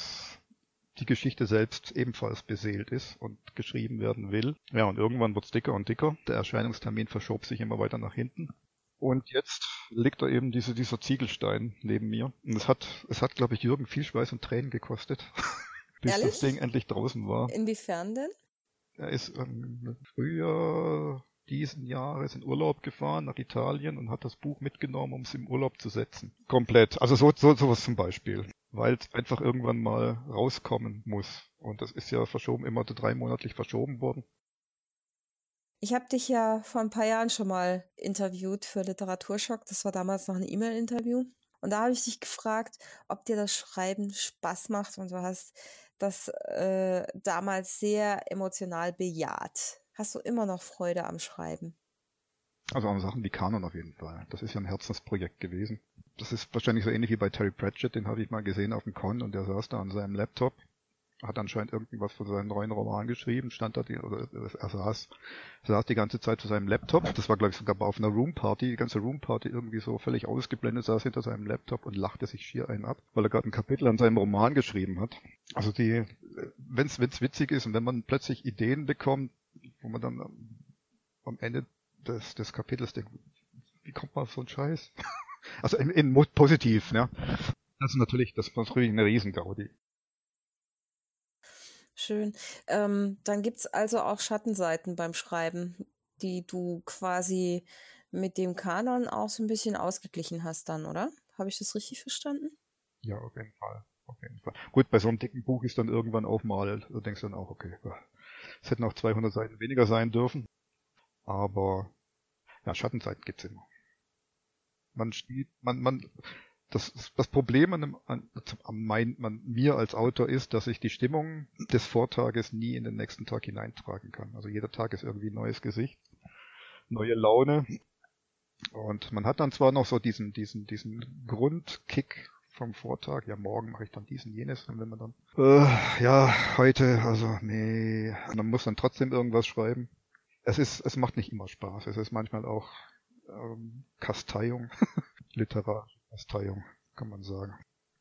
die Geschichte selbst ebenfalls beseelt ist und geschrieben werden will. Ja, und irgendwann wird's dicker und dicker. Der Erscheinungstermin verschob sich immer weiter nach hinten. Und jetzt liegt da eben dieser Ziegelstein neben mir. Und es hat, glaube ich, Jürgen viel Schweiß und Tränen gekostet, bis Ehrlich? das Ding endlich draußen war. Inwiefern denn? Er ist im Frühjahr diesen Jahres in Urlaub gefahren nach Italien und hat das Buch mitgenommen, um es im Urlaub zu setzen. Komplett. Also sowas zum Beispiel. Weil es einfach irgendwann mal rauskommen muss. Und das ist ja verschoben, immer 3-monatlich verschoben worden. Ich habe dich ja vor ein paar Jahren schon mal interviewt für Literaturschock. Das war damals noch ein E-Mail-Interview. Und da habe ich dich gefragt, ob dir das Schreiben Spaß macht. Und du hast das damals sehr emotional bejaht. Hast du immer noch Freude am Schreiben? Also an Sachen wie Kanon auf jeden Fall. Das ist ja ein Herzensprojekt gewesen. Das ist wahrscheinlich so ähnlich wie bei Terry Pratchett, den habe ich mal gesehen auf dem Con und der saß da an seinem Laptop, hat anscheinend irgendwas von seinem neuen Roman geschrieben, stand da, er saß die ganze Zeit vor seinem Laptop. Das war, glaube ich, sogar auf einer Roomparty, die ganze Roomparty irgendwie so völlig ausgeblendet, saß hinter seinem Laptop und lachte sich schier einen ab, weil er gerade ein Kapitel an seinem Roman geschrieben hat. Also wenn's witzig ist und wenn man plötzlich Ideen bekommt, wo man dann am Ende des Kapitels denkt, wie kommt man auf so einen Scheiß? Also in positiv, ne? Das ist natürlich eine Riesengaudi. Schön. Dann gibt's also auch Schattenseiten beim Schreiben, die du quasi mit dem Kanon auch so ein bisschen ausgeglichen hast dann, oder? Habe ich das richtig verstanden? Ja, auf jeden Fall. Gut, bei so einem dicken Buch ist dann irgendwann auch mal, du denkst dann auch, okay, es hätten auch 200 Seiten weniger sein dürfen. Aber ja, Schattenseiten gibt's immer. Das Problem an mir als Autor ist, dass ich die Stimmung des Vortages nie in den nächsten Tag hineintragen kann. Also jeder Tag ist irgendwie ein neues Gesicht, neue Laune. Und man hat dann zwar noch so diesen Grundkick vom Vortag, ja, morgen mache ich dann jenes, und wenn man dann, ja, heute, also nee, und man muss dann trotzdem irgendwas schreiben. Es macht nicht immer Spaß, es ist manchmal auch Kasteiung, literarische Kasteiung, kann man sagen.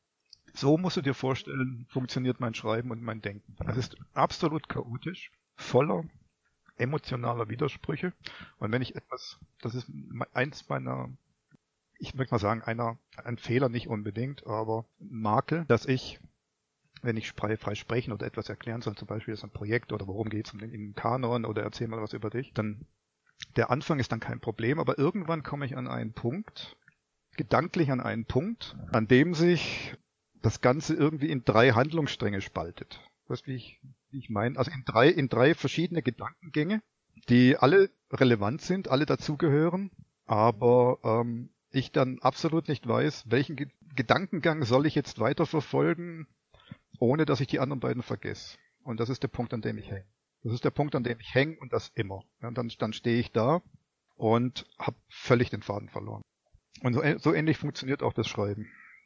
So musst du dir vorstellen, funktioniert mein Schreiben und mein Denken. Es ist absolut chaotisch, voller emotionaler Widersprüche. Und wenn ich das ist eins meiner, ich möchte mal sagen, ein Fehler nicht unbedingt, aber ein Makel, dass ich, wenn ich frei sprechen oder etwas erklären soll, zum Beispiel ist ein Projekt oder worum geht's im Kanon oder erzähl mal was über dich, dann der Anfang ist dann kein Problem, aber irgendwann komme ich an einen Punkt, gedanklich an einen Punkt, an dem sich das Ganze irgendwie in 3 Handlungsstränge spaltet. Weißt du, wie ich meine? Also in drei verschiedene Gedankengänge, die alle relevant sind, alle dazugehören, aber ich dann absolut nicht weiß, welchen Gedankengang soll ich jetzt weiterverfolgen, ohne dass ich die anderen beiden vergesse. Und das ist der Punkt, an dem ich hänge. Das ist der Punkt, an dem ich hänge und das immer. Ja, und dann stehe ich da und habe völlig den Faden verloren. Und so ähnlich funktioniert auch das Schreiben.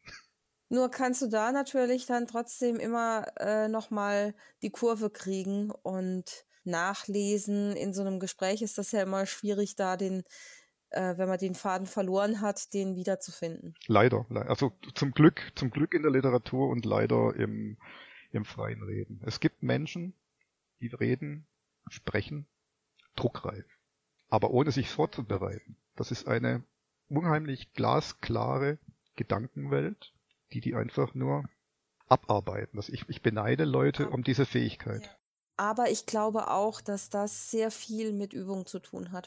Nur kannst du da natürlich dann trotzdem immer nochmal die Kurve kriegen und nachlesen. In so einem Gespräch ist das ja immer schwierig, da wenn man den Faden verloren hat, den wiederzufinden. Leider. Also zum Glück in der Literatur und leider im freien Reden. Es gibt Menschen, die reden, sprechen, druckreif, aber ohne sich vorzubereiten. Das ist eine unheimlich glasklare Gedankenwelt, die einfach nur abarbeiten. Ich beneide Leute um diese Fähigkeit. Aber ich glaube auch, dass das sehr viel mit Übung zu tun hat.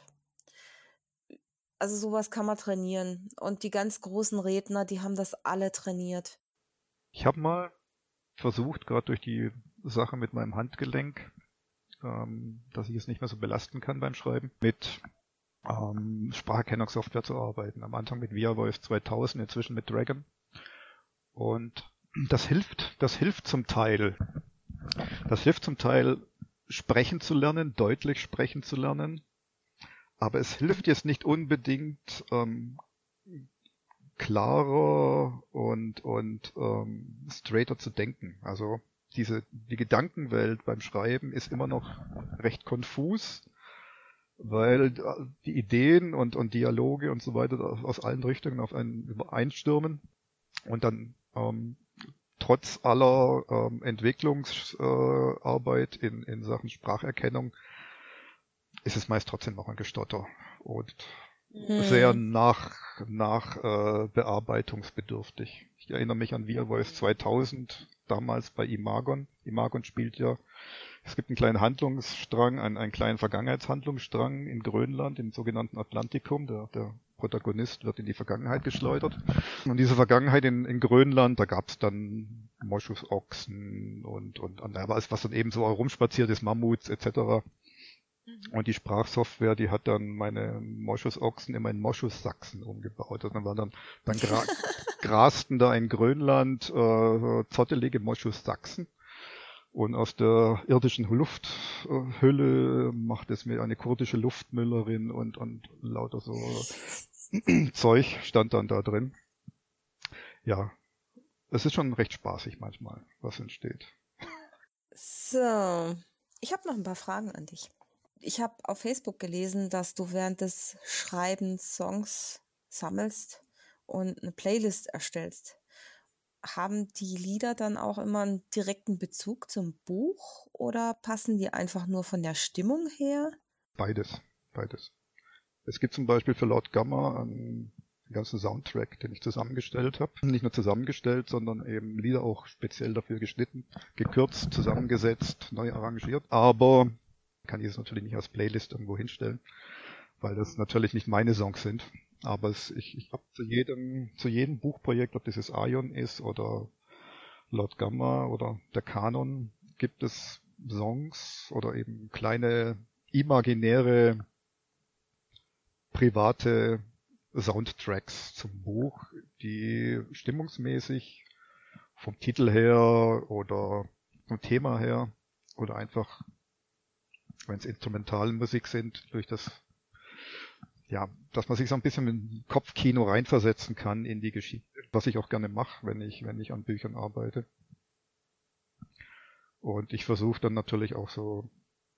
Also sowas kann man trainieren. Und die ganz großen Redner, die haben das alle trainiert. Ich habe mal versucht, gerade durch die Sache mit meinem Handgelenk, dass ich es nicht mehr so belasten kann beim Schreiben, mit Spracherkennungssoftware zu arbeiten. Am Anfang mit ViaVoice 2000, inzwischen mit Dragon. Und das hilft zum Teil. Das hilft zum Teil, sprechen zu lernen, deutlich sprechen zu lernen. Aber es hilft jetzt nicht unbedingt klarer und straighter zu denken. Also die Gedankenwelt beim Schreiben ist immer noch recht konfus, weil die Ideen und Dialoge und so weiter aus allen Richtungen auf einen einstürmen und dann trotz aller Entwicklungsarbeit in Sachen Spracherkennung ist es meist trotzdem noch ein Gestotter. Und sehr bearbeitungsbedürftig. Ich erinnere mich an Via Voice 2000, damals bei Imagon. Imagon spielt ja, es gibt einen kleinen Handlungsstrang, einen kleinen Vergangenheitshandlungsstrang in Grönland, im sogenannten Atlantikum. Der Protagonist wird in die Vergangenheit geschleudert. Und diese Vergangenheit in Grönland, da gab es dann Moschusochsen und was dann eben so rumspaziert ist, Mammuts etc. Und die Sprachsoftware, die hat dann meine Moschusochsen immer in Moschussachsen umgebaut. Und dann grasten da in Grönland zottelige Moschussachsen. Und aus der irdischen Lufthülle macht es mir eine kurdische Luftmüllerin und lauter so Zeug stand dann da drin. Ja, es ist schon recht spaßig manchmal, was entsteht. So, ich habe noch ein paar Fragen an dich. Ich habe auf Facebook gelesen, dass du während des Schreibens Songs sammelst und eine Playlist erstellst. Haben die Lieder dann auch immer einen direkten Bezug zum Buch oder passen die einfach nur von der Stimmung her? Beides. Es gibt zum Beispiel für Lord Gamma einen ganzen Soundtrack, den ich zusammengestellt habe. Nicht nur zusammengestellt, sondern eben Lieder auch speziell dafür geschnitten, gekürzt, zusammengesetzt, neu arrangiert. Aber kann ich es natürlich nicht als Playlist irgendwo hinstellen, weil das natürlich nicht meine Songs sind. Aber ich habe zu jedem Buchprojekt, ob das jetzt Aion ist oder Lord Gamma oder der Kanon, gibt es Songs oder eben kleine imaginäre private Soundtracks zum Buch, die stimmungsmäßig vom Titel her oder vom Thema her oder einfach, wenn es Instrumentalmusik sind, durch das, ja, dass man sich so ein bisschen mit Kopfkino reinversetzen kann in die Geschichte, was ich auch gerne mache, wenn ich an Büchern arbeite. Und ich versuche dann natürlich auch so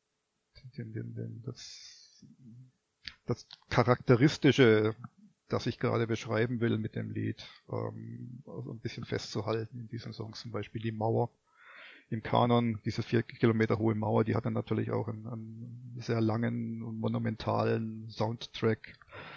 das Charakteristische, das ich gerade beschreiben will mit dem Lied, also ein bisschen festzuhalten in diesen Songs. Zum Beispiel die Mauer im Kanon, diese 4 Kilometer hohe Mauer, die hat dann natürlich auch einen sehr langen und monumentalen Soundtrack.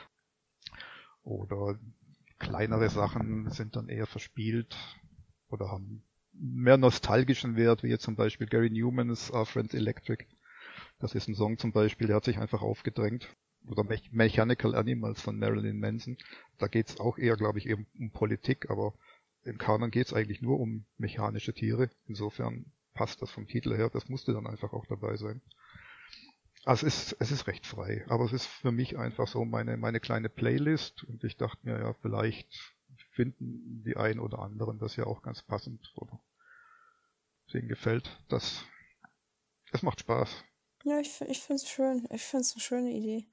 Oder kleinere Sachen sind dann eher verspielt oder haben mehr nostalgischen Wert, wie jetzt zum Beispiel Gary Newmans Our Friends Electric. Das ist ein Song zum Beispiel, der hat sich einfach aufgedrängt. Oder Mechanical Animals von Marilyn Manson. Da geht's auch eher, glaube ich, eben um Politik, aber im Kanon geht's eigentlich nur um mechanische Tiere. Insofern passt das vom Titel her. Das musste dann einfach auch dabei sein. Also es ist recht frei, aber es ist für mich einfach so meine kleine Playlist und ich dachte mir, ja, vielleicht finden die einen oder anderen das ja auch ganz passend oder denen gefällt das. Es macht Spaß. Ja, ich finde es schön. Ich finde es eine schöne Idee.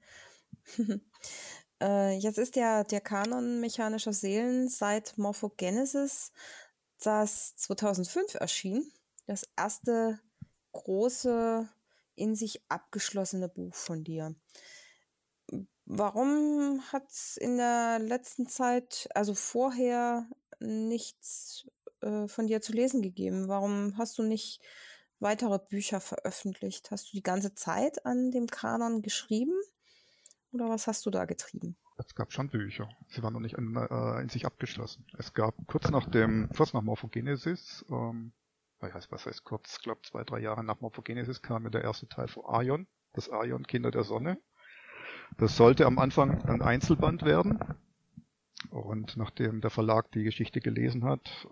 Jetzt ist der Kanon mechanischer Seelen seit Morphogenesis, das 2005 erschien, das erste große, in sich abgeschlossene Buch von dir. Warum hat es in der letzten Zeit, also vorher, nichts von dir zu lesen gegeben? Warum hast du nicht weitere Bücher veröffentlicht? Hast du die ganze Zeit an dem Kanon geschrieben? Oder was hast du da getrieben? Es gab schon Bücher. Sie waren noch nicht in sich abgeschlossen. Es gab kurz nach Morphogenesis, was heißt kurz, ich glaube 2-3 Jahre nach Morphogenesis kam mir der erste Teil von Aion, das Aion Kinder der Sonne. Das sollte am Anfang ein Einzelband werden. Und nachdem der Verlag die Geschichte gelesen hat,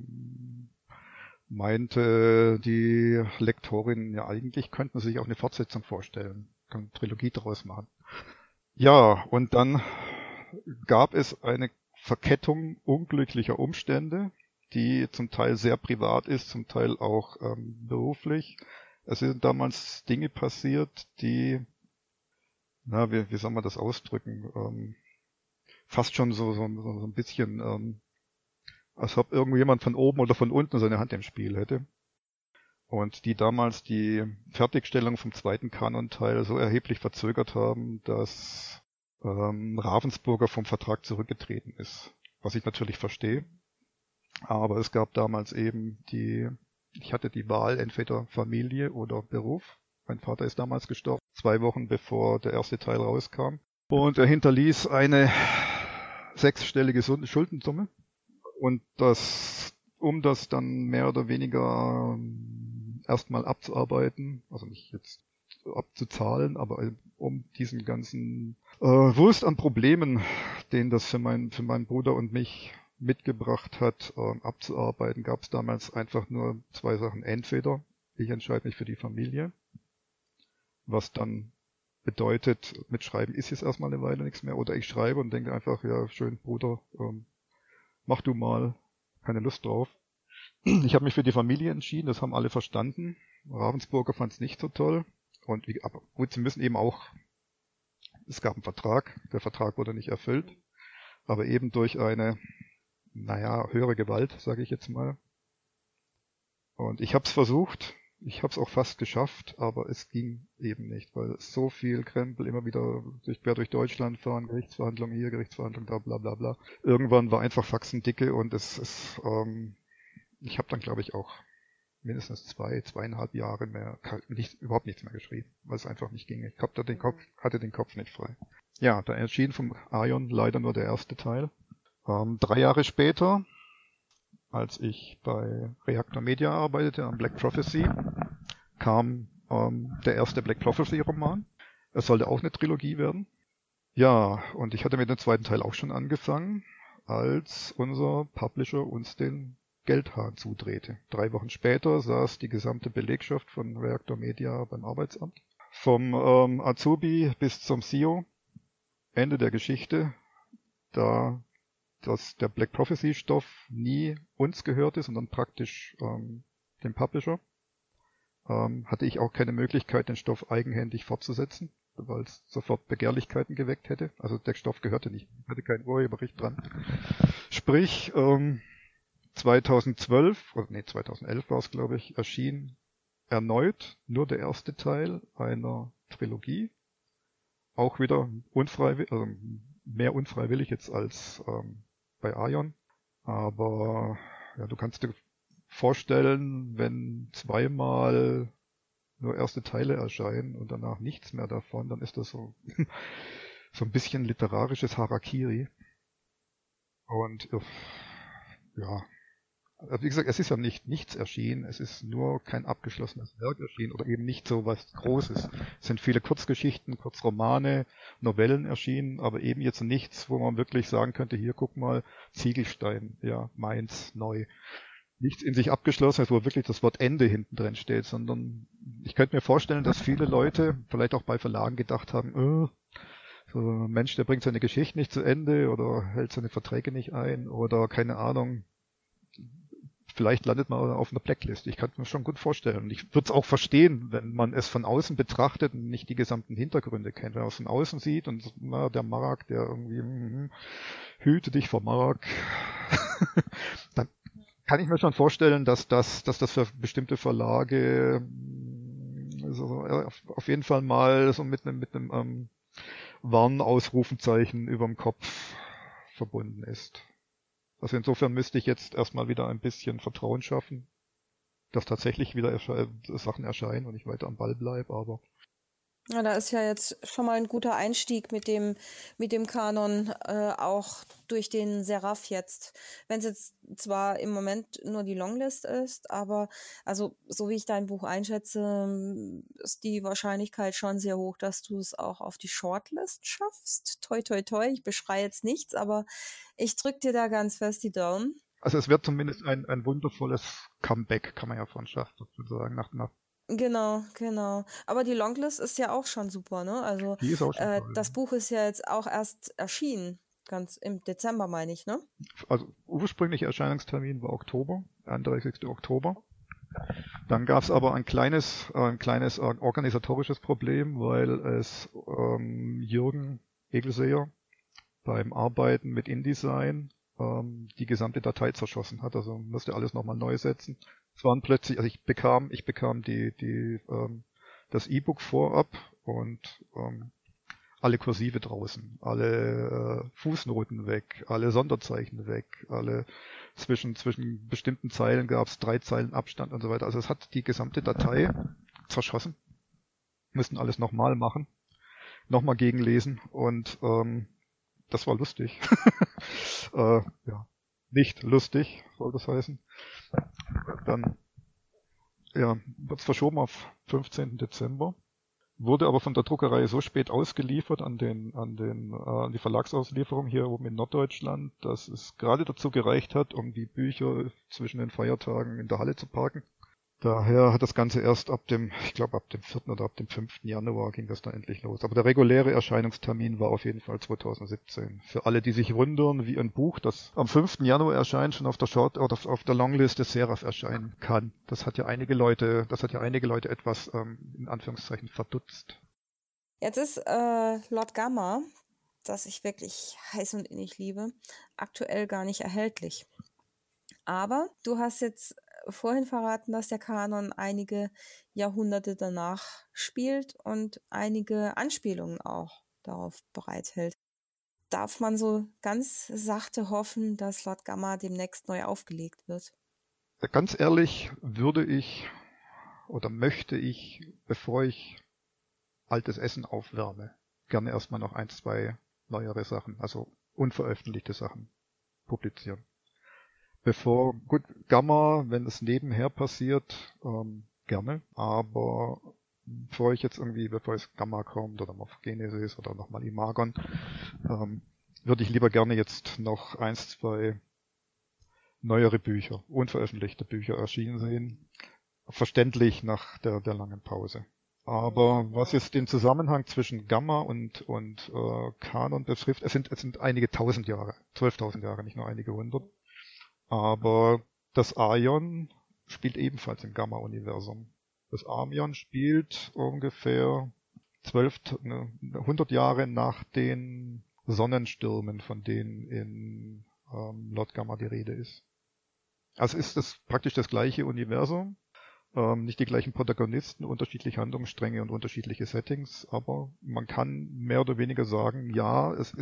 meinte die Lektorin, ja eigentlich könnte man sich auch eine Fortsetzung vorstellen, kann eine Trilogie daraus machen. Ja, und dann gab es eine Verkettung unglücklicher Umstände, die zum Teil sehr privat ist, zum Teil auch beruflich. Es sind damals Dinge passiert, die, wie soll man das ausdrücken, fast schon so ein bisschen, als ob irgendjemand von oben oder von unten seine Hand im Spiel hätte. Und die damals die Fertigstellung vom zweiten Kanon-Teil so erheblich verzögert haben, dass Ravensburger vom Vertrag zurückgetreten ist. Was ich natürlich verstehe. Aber es gab damals eben ich hatte die Wahl, entweder Familie oder Beruf. Mein Vater ist damals gestorben, 2 Wochen bevor der erste Teil rauskam. Und er hinterließ eine 6-stellige Schuldensumme. Und um das dann mehr oder weniger erstmal abzuarbeiten, also nicht jetzt abzuzahlen, aber um diesen ganzen Wust an Problemen, den das für meinen Bruder und mich mitgebracht hat, abzuarbeiten, gab es damals einfach nur 2 Sachen. Entweder ich entscheide mich für die Familie, was dann bedeutet, mit Schreiben ist jetzt erstmal eine Weile nichts mehr, oder ich schreibe und denke einfach, ja, schön, Bruder, mach du mal, keine Lust drauf. Ich habe mich für die Familie entschieden, das haben alle verstanden. Ravensburger fand es nicht so toll. Aber gut, sie müssen eben auch, es gab einen Vertrag, der Vertrag wurde nicht erfüllt, aber eben durch eine, höhere Gewalt, sage ich jetzt mal. Und ich habe es versucht, ich habe es auch fast geschafft, aber es ging eben nicht, weil so viel Krempel immer wieder quer durch Deutschland fahren, Gerichtsverhandlung hier, Gerichtsverhandlung da, bla bla bla. Irgendwann war einfach Faxendicke und ich habe dann, glaube ich, auch mindestens 2,5 Jahre überhaupt nichts mehr geschrieben, weil es einfach nicht ging. Ich hatte den Kopf nicht frei. Ja, da erschien vom Aion leider nur der erste Teil. 3 Jahre später, als ich bei Reaktor Media arbeitete am Black Prophecy, kam der erste Black Prophecy Roman. Es sollte auch eine Trilogie werden. Ja, und ich hatte mit dem zweiten Teil auch schon angefangen, als unser Publisher uns den Geldhahn zudrehte. 3 Wochen später saß die gesamte Belegschaft von Reaktor Media beim Arbeitsamt. Vom Azubi bis zum CEO. Ende der Geschichte, da der Black Prophecy Stoff nie uns gehörte, sondern praktisch dem Publisher, hatte ich auch keine Möglichkeit, den Stoff eigenhändig fortzusetzen, weil es sofort Begehrlichkeiten geweckt hätte. Also der Stoff gehörte nicht, hatte kein Urheberrecht dran. Sprich, 2011 war es, glaube ich, erschien erneut nur der erste Teil einer Trilogie. Auch wieder unfreiwillig, also mehr unfreiwillig jetzt als bei Aion. Aber ja, du kannst dir vorstellen, wenn 2-mal nur erste Teile erscheinen und danach nichts mehr davon, dann ist das so ein bisschen literarisches Harakiri. Und ja, also wie gesagt, es ist ja nichts erschienen, es ist nur kein abgeschlossenes Werk erschienen oder eben nicht so was Großes. Es sind viele Kurzgeschichten, Kurzromane, Novellen erschienen, aber eben jetzt nichts, wo man wirklich sagen könnte, hier guck mal, Ziegelstein, ja, Mainz, neu. Nichts in sich abgeschlossenes, wo wirklich das Wort Ende hinten drin steht, sondern ich könnte mir vorstellen, dass viele Leute vielleicht auch bei Verlagen gedacht haben, so ein Mensch, der bringt seine Geschichte nicht zu Ende oder hält seine Verträge nicht ein oder keine Ahnung, vielleicht landet man auf einer Blacklist. Ich kann es mir schon gut vorstellen. Ich würde es auch verstehen, wenn man es von außen betrachtet und nicht die gesamten Hintergründe kennt. Wenn man es von außen sieht und der Marak, der irgendwie hüte dich vor Marak, dann kann ich mir schon vorstellen, dass das für bestimmte Verlage auf jeden Fall mal so mit einem Warnausrufenzeichen überm Kopf verbunden ist. Also insofern müsste ich jetzt erstmal wieder ein bisschen Vertrauen schaffen, dass tatsächlich wieder Sachen erscheinen und ich weiter am Ball bleibe, aber Ja, da ist ja jetzt schon mal ein guter Einstieg mit dem Kanon, auch durch den Seraph jetzt. Wenn es jetzt zwar im Moment nur die Longlist ist, aber also so wie ich dein Buch einschätze, ist die Wahrscheinlichkeit schon sehr hoch, dass du es auch auf die Shortlist schaffst. Toi, toi, toi. Ich beschreie jetzt nichts, aber ich drück dir da ganz fest die Daumen. also es wird zumindest ein wundervolles Comeback, kann man ja von Schaff sozusagen nach Genau. Aber die Longlist ist ja auch schon super, ne? Also die ist auch schon toll. das Buch ist ja jetzt auch erst erschienen, ganz im Dezember, meine ich, ne? Also ursprünglicher Erscheinungstermin war Oktober, 31. Oktober. Dann gab es aber ein kleines organisatorisches Problem, weil es Jürgen Egelseher beim Arbeiten mit InDesign die gesamte Datei zerschossen hat. Also musste alles nochmal neu setzen. Es waren plötzlich, also ich bekam das E-Book vorab und alle Kursive draußen, alle Fußnoten weg, alle Sonderzeichen weg, alle zwischen bestimmten Zeilen gab es 3 Zeilen Abstand und so weiter. Also es hat die gesamte Datei zerschossen. Müssten alles nochmal machen. nochmal gegenlesen und das war lustig. Ja, nicht lustig, soll das heißen. Dann wird es verschoben auf 15. Dezember. Wurde aber von der Druckerei so spät ausgeliefert an die Verlagsauslieferung hier oben in Norddeutschland, dass es gerade dazu gereicht hat, um die Bücher zwischen den Feiertagen in der Halle zu parken. Daher hat das Ganze erst ab dem 4. oder ab dem 5. Januar ging das dann endlich los. Aber der reguläre Erscheinungstermin war auf jeden Fall 2017. Für alle, die sich wundern, wie ein Buch, das am 5. Januar erscheint, schon auf der Short oder auf der Longlist des Seraph erscheinen kann. Das hat ja einige Leute etwas in Anführungszeichen verdutzt. Jetzt ist Lord Gamma, das ich wirklich heiß und innig liebe, aktuell gar nicht erhältlich. Aber du hast jetzt vorhin verraten, dass der Kanon einige Jahrhunderte danach spielt und einige Anspielungen auch darauf bereithält. Darf man so ganz sachte hoffen, dass Lord Gamma demnächst neu aufgelegt wird? Ganz ehrlich möchte ich, bevor ich altes Essen aufwärme, gerne erstmal noch 1, 2 neuere Sachen, also unveröffentlichte Sachen publizieren. Gamma, wenn es nebenher passiert, gerne, aber bevor es Gamma kommt oder Morphogenesis oder nochmal Imagon, würde ich lieber gerne jetzt noch 1, 2 neuere Bücher, unveröffentlichte Bücher erschienen sehen. Verständlich nach der langen Pause. Aber was jetzt den Zusammenhang zwischen Gamma und Kanon betrifft, es sind einige 1000 Jahre, 12.000 Jahre, nicht nur einige 100. Aber das Aion spielt ebenfalls im Gamma-Universum. Das Amion spielt ungefähr 100 Jahre nach den Sonnenstürmen, von denen in Lord Gamma die Rede ist. Also ist das praktisch das gleiche Universum, nicht die gleichen Protagonisten, unterschiedliche Handlungsstränge und unterschiedliche Settings, aber man kann mehr oder weniger sagen, ja, es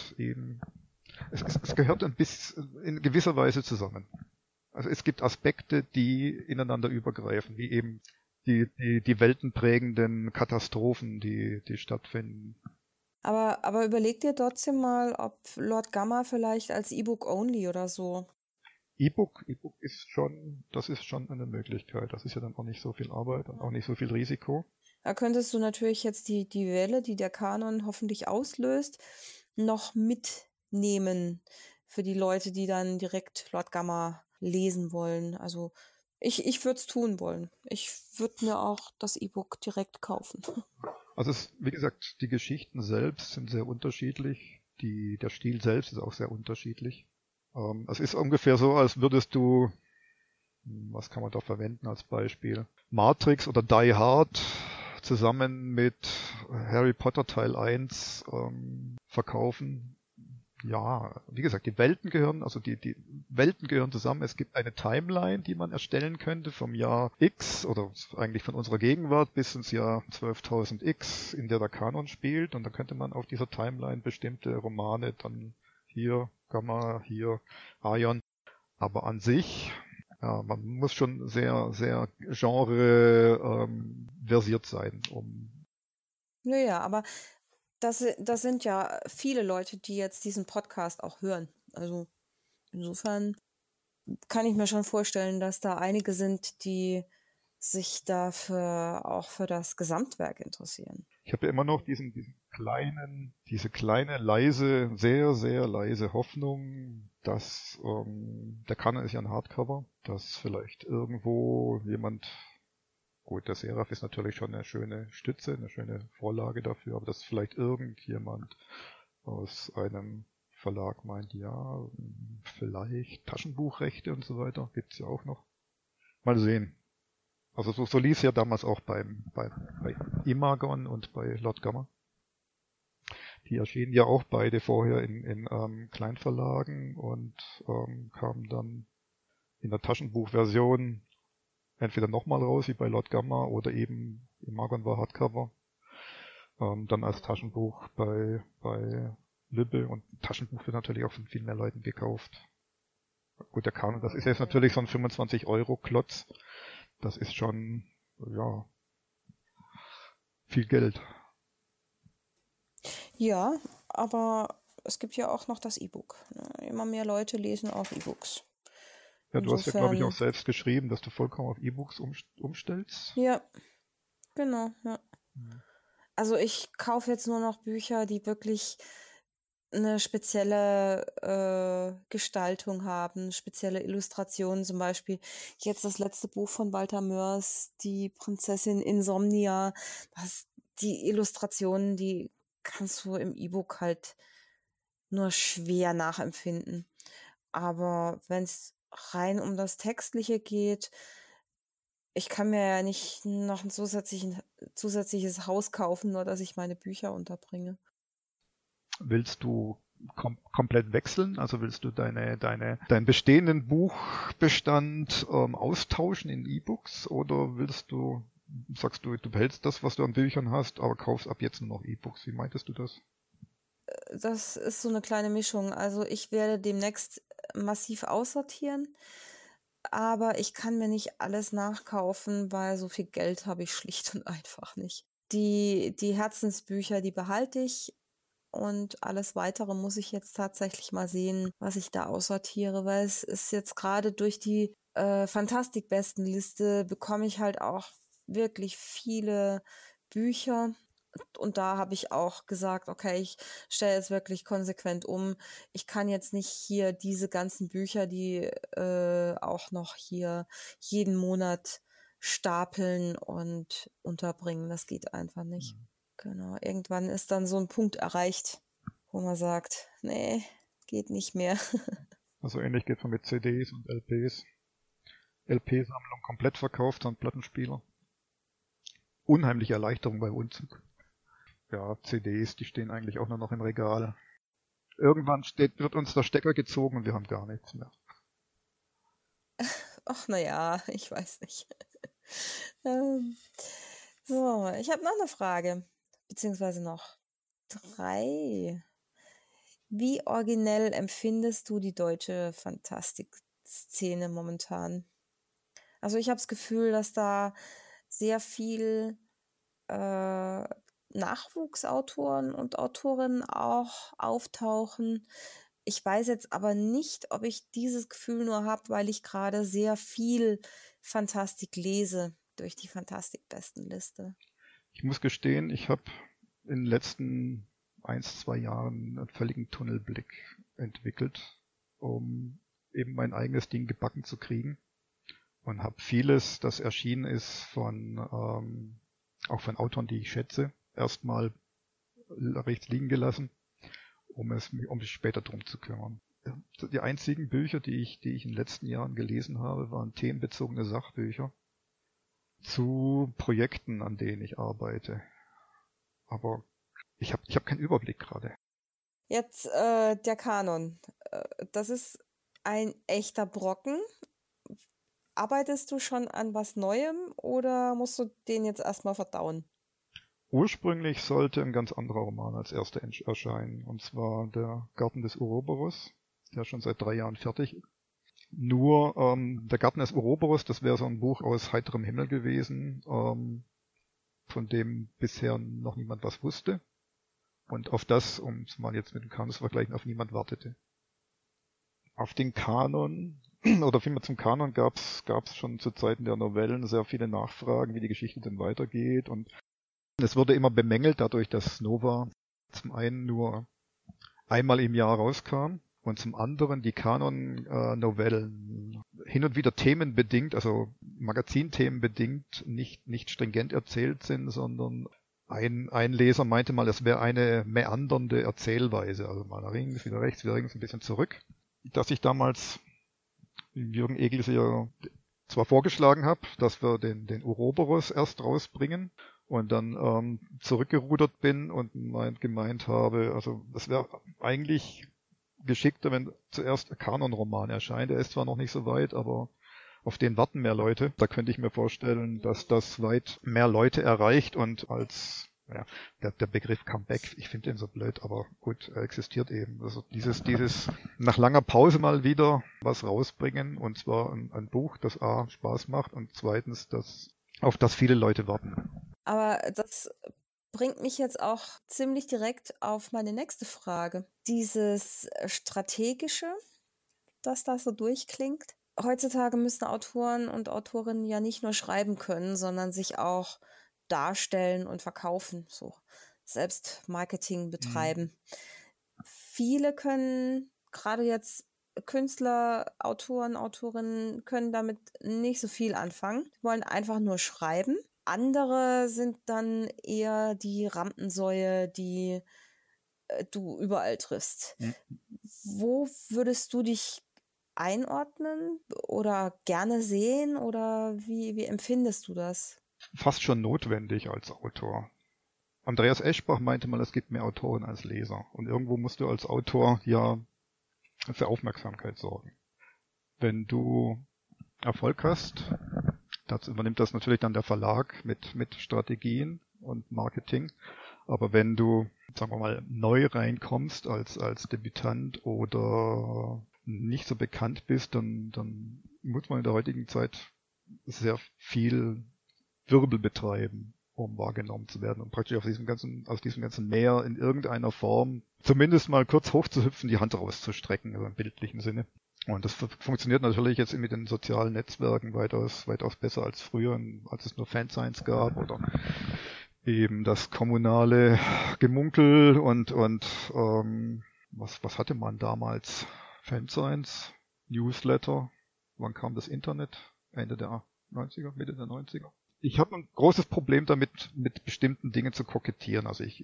gehört ein bisschen in gewisser Weise zusammen. Also es gibt Aspekte, die ineinander übergreifen, wie eben die weltenprägenden Katastrophen, die stattfinden. Aber überleg dir trotzdem mal, ob Lord Gamma vielleicht als E-Book only oder so. E-Book ist schon eine Möglichkeit. Das ist ja dann auch nicht so viel Arbeit und auch nicht so viel Risiko. Da könntest du natürlich jetzt die Welle, die der Kanon hoffentlich auslöst, noch mitnehmen für die Leute, die dann direkt Lord Gamma lesen wollen. Also ich würde es tun wollen. Ich würde mir auch das E-Book direkt kaufen. Also wie gesagt, die Geschichten selbst sind sehr unterschiedlich. Der Stil selbst ist auch sehr unterschiedlich. Es ist ungefähr so, als würdest du, was kann man da verwenden als Beispiel? Matrix oder Die Hard zusammen mit Harry Potter Teil 1 verkaufen. Ja, wie gesagt, die Welten gehören zusammen. Es gibt eine Timeline, die man erstellen könnte vom Jahr X oder eigentlich von unserer Gegenwart bis ins Jahr 12.000 X, in der Kanon spielt. Und dann könnte man auf dieser Timeline bestimmte Romane dann hier Gamma, hier Aion. Aber an sich, ja, man muss schon sehr, sehr versiert sein, Naja, aber das sind ja viele Leute, die jetzt diesen Podcast auch hören. Also insofern kann ich mir schon vorstellen, dass da einige sind, die sich dafür auch für das Gesamtwerk interessieren. Ich habe ja immer noch diese kleine, leise, sehr, sehr leise Hoffnung, dass der Kanon ist ja ein Hardcover, dass vielleicht irgendwo jemand, gut, der Seraph ist natürlich schon eine schöne Stütze, eine schöne Vorlage dafür, aber dass vielleicht irgendjemand aus einem Verlag meint, ja, vielleicht Taschenbuchrechte und so weiter, gibt's ja auch noch. Mal sehen. Also so lief ja damals auch bei Imagon und bei Lord Gamma. Die erschienen ja auch beide vorher in Kleinverlagen und kamen dann in der Taschenbuchversion entweder nochmal raus, wie bei Lord Gamma, oder eben Imagon war Hardcover. Dann als Taschenbuch bei Lübbe, und Taschenbuch wird natürlich auch von viel mehr Leuten gekauft. Gut, der Kanon, das ist jetzt natürlich so ein 25-Euro-Klotz. Das ist schon, ja, viel Geld. Ja, aber es gibt ja auch noch das E-Book. Ne? Immer mehr Leute lesen auch E-Books. Ja, du hast ja, glaube ich, auch Insofern, selbst geschrieben, dass du vollkommen auf E-Books umstellst. ja, genau, ja. Hm. Also ich kaufe jetzt nur noch Bücher, die wirklich eine spezielle Gestaltung haben, spezielle Illustrationen, zum Beispiel jetzt das letzte Buch von Walter Mörs, die Prinzessin Insomnia. Die Illustrationen, die kannst du im E-Book halt nur schwer nachempfinden. Aber wenn es rein um das Textliche geht, ich kann mir ja nicht noch ein zusätzliches Haus kaufen, nur dass ich meine Bücher unterbringe. Willst du komplett wechseln? Also willst du deinen bestehenden Buchbestand austauschen in E-Books oder sagst du, du behältst das, was du an Büchern hast, aber kaufst ab jetzt nur noch E-Books? Wie meintest du das? Das ist so eine kleine Mischung. Also ich werde demnächst massiv aussortieren, aber ich kann mir nicht alles nachkaufen, weil so viel Geld habe ich schlicht und einfach nicht. Die Herzensbücher, die behalte ich und alles Weitere muss ich jetzt tatsächlich mal sehen, was ich da aussortiere, weil es ist jetzt gerade durch die Fantastik-Bestenliste bekomme ich halt auch wirklich viele Bücher. Und da habe ich auch gesagt, okay, ich stelle jetzt wirklich konsequent um. Ich kann jetzt nicht hier diese ganzen Bücher, die auch noch hier jeden Monat stapeln und unterbringen. Das geht einfach nicht. Genau. Irgendwann ist dann so ein Punkt erreicht, wo man sagt, nee, geht nicht mehr. Also ähnlich geht man mit CDs und LPs. LP-Sammlung komplett verkauft an Plattenspieler. Unheimliche Erleichterung bei Umzug. Ja, CDs, die stehen eigentlich auch nur noch im Regal. Irgendwann wird uns der Stecker gezogen und wir haben gar nichts mehr. Ach, naja, ich weiß nicht. Ähm, So, ich habe noch eine Frage, beziehungsweise noch 3. Wie originell empfindest du die deutsche Fantastik-Szene momentan? Also ich habe das Gefühl, dass da sehr viel äh, Nachwuchsautoren und Autorinnen auch auftauchen. Ich weiß jetzt aber nicht, ob ich dieses Gefühl nur habe, weil ich gerade sehr viel Fantastik lese durch die Fantastik-Bestenliste. Ich muss gestehen, ich habe in den letzten 2 Jahren einen völligen Tunnelblick entwickelt, um eben mein eigenes Ding gebacken zu kriegen. Und habe vieles, das erschienen ist, auch von Autoren, die ich schätze, erstmal rechts liegen gelassen, um mich später drum zu kümmern. Die einzigen Bücher, die ich in den letzten Jahren gelesen habe, waren themenbezogene Sachbücher zu Projekten, an denen ich arbeite. Aber ich hab keinen Überblick gerade. Jetzt der Kanon. Das ist ein echter Brocken. Arbeitest du schon an was Neuem oder musst du den jetzt erstmal verdauen? Ursprünglich sollte ein ganz anderer Roman als erster erscheinen, und zwar Der Garten des Ouroboros, der schon seit 3 Jahren fertig ist. Nur Der Garten des Ouroboros, das wäre so ein Buch aus heiterem Himmel gewesen, von dem bisher noch niemand was wusste. Und auf das, um es mal jetzt mit dem Kanon zu vergleichen, auf niemand wartete. Auf den Kanon, oder vielmehr zum Kanon gab's schon zu Zeiten der Novellen sehr viele Nachfragen, wie die Geschichte denn weitergeht. Und es wurde immer bemängelt dadurch, dass Nova zum einen nur einmal im Jahr rauskam und zum anderen die Kanon-Novellen hin und wieder themenbedingt, also Magazinthemenbedingt, nicht stringent erzählt sind, sondern ein Leser meinte mal, es wäre eine meandernde Erzählweise, also mal nach links, wieder rechts, wieder links, ein bisschen zurück. Dass ich damals Jürgen Egelseer zwar vorgeschlagen habe, dass wir den Ouroboros erst rausbringen und dann zurückgerudert bin und gemeint habe, also das wäre eigentlich geschickter, wenn zuerst ein Kanonroman erscheint. Der ist zwar noch nicht so weit, aber auf den warten mehr Leute. Da könnte ich mir vorstellen, dass das weit mehr Leute erreicht und als der Begriff Comeback, ich finde den so blöd, aber gut, er existiert eben. Also dieses nach langer Pause mal wieder was rausbringen, und zwar ein Buch, das A, Spaß macht und zweitens, auf das viele Leute warten. Aber das bringt mich jetzt auch ziemlich direkt auf meine nächste Frage. Dieses Strategische, das da so durchklingt. Heutzutage müssen Autoren und Autorinnen ja nicht nur schreiben können, sondern sich auch darstellen und verkaufen, so Selbstmarketing betreiben. Viele können, gerade jetzt Künstler, Autoren, Autorinnen, können damit nicht so viel anfangen, wollen einfach nur schreiben. Andere sind dann eher die Rampensäue, die du überall triffst. Wo würdest du dich einordnen oder gerne sehen oder wie empfindest du das? Fast schon notwendig als Autor. Andreas Eschbach meinte mal, es gibt mehr Autoren als Leser. Und irgendwo musst du als Autor ja für Aufmerksamkeit sorgen. Wenn du Erfolg hast, dazu übernimmt das natürlich dann der Verlag mit Strategien und Marketing. Aber wenn du, sagen wir mal, neu reinkommst als Debütant oder nicht so bekannt bist, dann muss man in der heutigen Zeit sehr viel Wirbel betreiben, um wahrgenommen zu werden und praktisch aus diesem ganzen Meer in irgendeiner Form zumindest mal kurz hochzuhüpfen, die Hand rauszustrecken, also im bildlichen Sinne. Und das funktioniert natürlich jetzt mit den sozialen Netzwerken weitaus besser als früher, als es nur Fansigns gab oder eben das kommunale Gemunkel und was hatte man damals? Fansigns, Newsletter, wann kam das Internet? Ende der 90er, Mitte der 90er. Ich habe ein großes Problem damit, mit bestimmten Dingen zu kokettieren. Also ich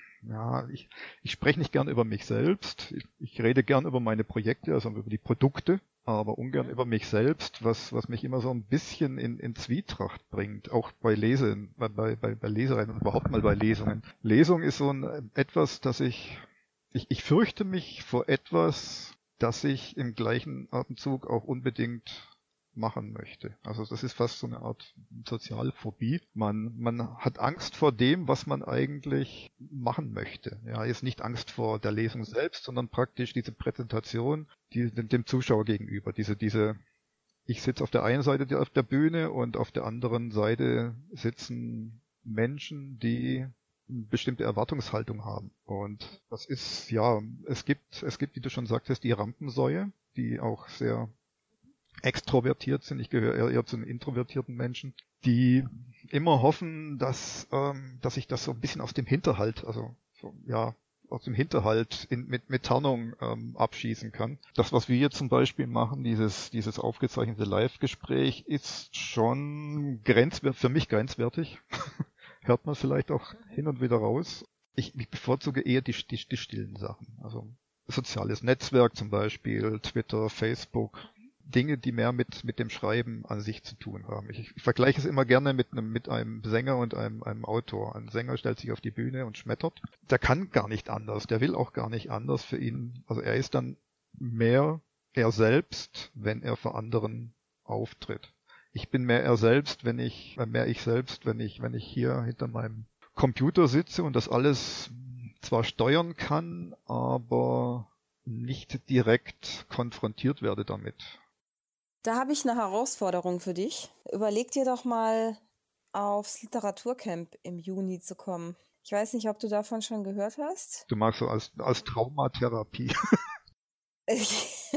spreche nicht gern über mich selbst. Ich rede gern über meine Projekte, also über die Produkte, aber ungern über mich selbst, was mich immer so ein bisschen in Zwietracht bringt, auch bei Lesereien und überhaupt mal bei Lesungen. Lesung ist so etwas, dass ich fürchte mich vor etwas, das ich im gleichen Atemzug auch unbedingt machen möchte. Also das ist fast so eine Art Sozialphobie. Man hat Angst vor dem, was man eigentlich machen möchte. Ja, jetzt nicht Angst vor der Lesung selbst, sondern praktisch diese Präsentation, dem Zuschauer gegenüber. Ich sitze auf der einen Seite auf der Bühne und auf der anderen Seite sitzen Menschen, die eine bestimmte Erwartungshaltung haben. Und das ist, ja, es gibt, wie du schon sagtest, die Rampensäue, die auch sehr extrovertiert sind. Ich gehöre eher zu den introvertierten Menschen, die immer hoffen, dass ich das so ein bisschen aus dem Hinterhalt, mit Tarnung abschießen kann. Das, was wir jetzt zum Beispiel machen, dieses aufgezeichnete Live-Gespräch, ist schon für mich grenzwertig. Hört man vielleicht auch hin und wieder raus. Ich bevorzuge eher die stillen Sachen. Also soziales Netzwerk zum Beispiel, Twitter, Facebook. Dinge, die mehr mit dem Schreiben an sich zu tun haben. Ich vergleiche es immer gerne mit einem Sänger und einem Autor. Ein Sänger stellt sich auf die Bühne und schmettert. Der kann gar nicht anders. Der will auch gar nicht anders für ihn. Also er ist dann mehr er selbst, wenn er vor anderen auftritt. Ich bin mehr ich selbst, wenn ich hier hinter meinem Computer sitze und das alles zwar steuern kann, aber nicht direkt konfrontiert werde damit. Da habe ich eine Herausforderung für dich. Überleg dir doch mal, aufs Literaturcamp im Juni zu kommen. Ich weiß nicht, ob du davon schon gehört hast. Du magst so als Traumatherapie. Es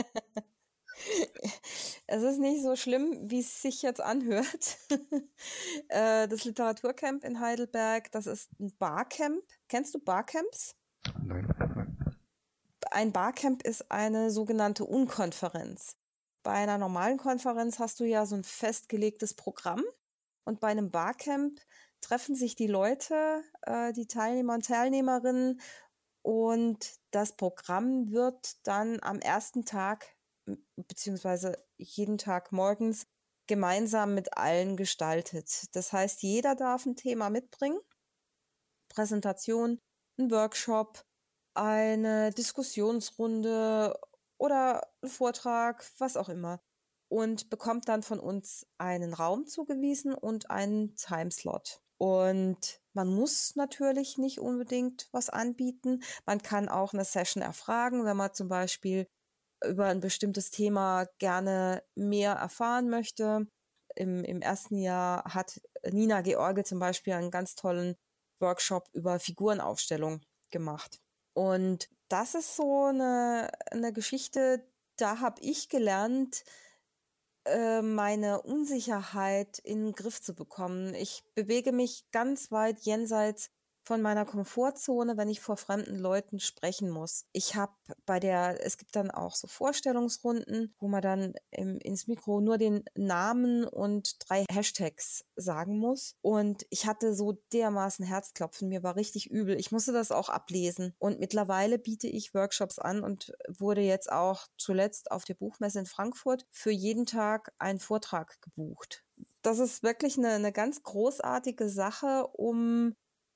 ist nicht so schlimm, wie es sich jetzt anhört. Das Literaturcamp in Heidelberg, das ist ein Barcamp. Kennst du Barcamps? Nein. Ein Barcamp ist eine sogenannte Unkonferenz. Bei einer normalen Konferenz hast du ja so ein festgelegtes Programm und bei einem Barcamp treffen sich die Leute, die Teilnehmer und Teilnehmerinnen und das Programm wird dann am ersten Tag beziehungsweise jeden Tag morgens gemeinsam mit allen gestaltet. Das heißt, jeder darf ein Thema mitbringen, Präsentation, ein Workshop, eine Diskussionsrunde oder ein Vortrag, was auch immer. Und bekommt dann von uns einen Raum zugewiesen und einen Timeslot. Und man muss natürlich nicht unbedingt was anbieten. Man kann auch eine Session erfragen, wenn man zum Beispiel über ein bestimmtes Thema gerne mehr erfahren möchte. Im ersten Jahr hat Nina George zum Beispiel einen ganz tollen Workshop über Figurenaufstellung gemacht. Und das ist so eine Geschichte, da habe ich gelernt, meine Unsicherheit in den Griff zu bekommen. Ich bewege mich ganz weit jenseits von meiner Komfortzone, wenn ich vor fremden Leuten sprechen muss. Es gibt dann auch so Vorstellungsrunden, wo man dann ins Mikro nur den Namen und 3 Hashtags sagen muss. Und ich hatte so dermaßen Herzklopfen, mir war richtig übel. Ich musste das auch ablesen. Und mittlerweile biete ich Workshops an und wurde jetzt auch zuletzt auf der Buchmesse in Frankfurt für jeden Tag einen Vortrag gebucht. Das ist wirklich eine ganz großartige Sache, um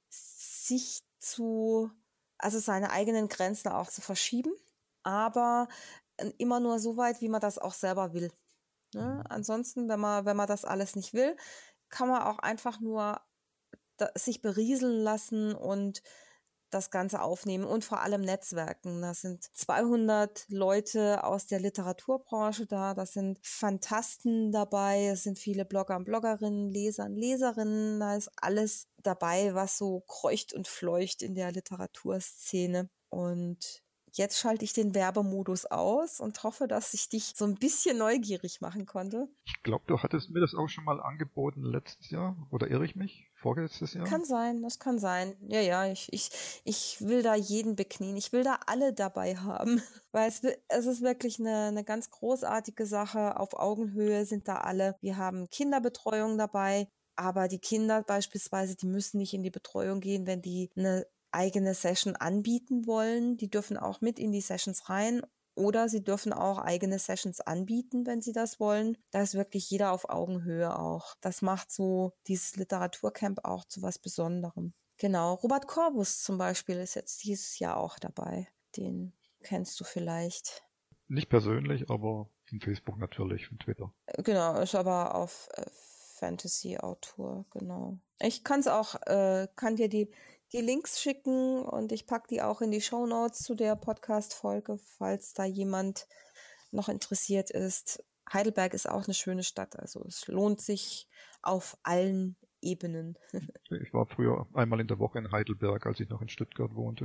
also seine eigenen Grenzen auch zu verschieben, aber immer nur so weit, wie man das auch selber will. Ne? Ansonsten, wenn man das alles nicht will, kann man auch einfach nur sich berieseln lassen und das Ganze aufnehmen und vor allem Netzwerken. Das sind 200 Leute aus der Literaturbranche da, das sind Fantasten dabei, es sind viele Blogger und Bloggerinnen, Leser und Leserinnen, da ist alles dabei, was so kreucht und fleucht in der Literaturszene. Und jetzt schalte ich den Werbemodus aus und hoffe, dass ich dich so ein bisschen neugierig machen konnte. Ich glaube, du hattest mir das auch schon mal angeboten letztes Jahr, oder irre ich mich? Vorletztes Jahr? Kann sein, das kann sein. Ja, ich will da jeden beknien. Ich will da alle dabei haben, weil es ist wirklich eine ganz großartige Sache. Auf Augenhöhe sind da alle. Wir haben Kinderbetreuung dabei, aber die Kinder beispielsweise, die müssen nicht in die Betreuung gehen, wenn die eine eigene Session anbieten wollen. Die dürfen auch mit in die Sessions rein. Oder sie dürfen auch eigene Sessions anbieten, wenn sie das wollen. Da ist wirklich jeder auf Augenhöhe auch. Das macht so dieses Literaturcamp auch zu was Besonderem. Genau, Robert Corbus zum Beispiel ist jetzt dieses Jahr auch dabei. Den kennst du vielleicht. Nicht persönlich, aber in Facebook natürlich und Twitter. Genau, ist aber auf Fantasy-Autor, genau. Ich kann dir die Links schicken und ich packe die auch in die Shownotes zu der Podcast-Folge, falls da jemand noch interessiert ist. Heidelberg ist auch eine schöne Stadt, also es lohnt sich auf allen Ebenen. Ich war früher einmal in der Woche in Heidelberg, als ich noch in Stuttgart wohnte.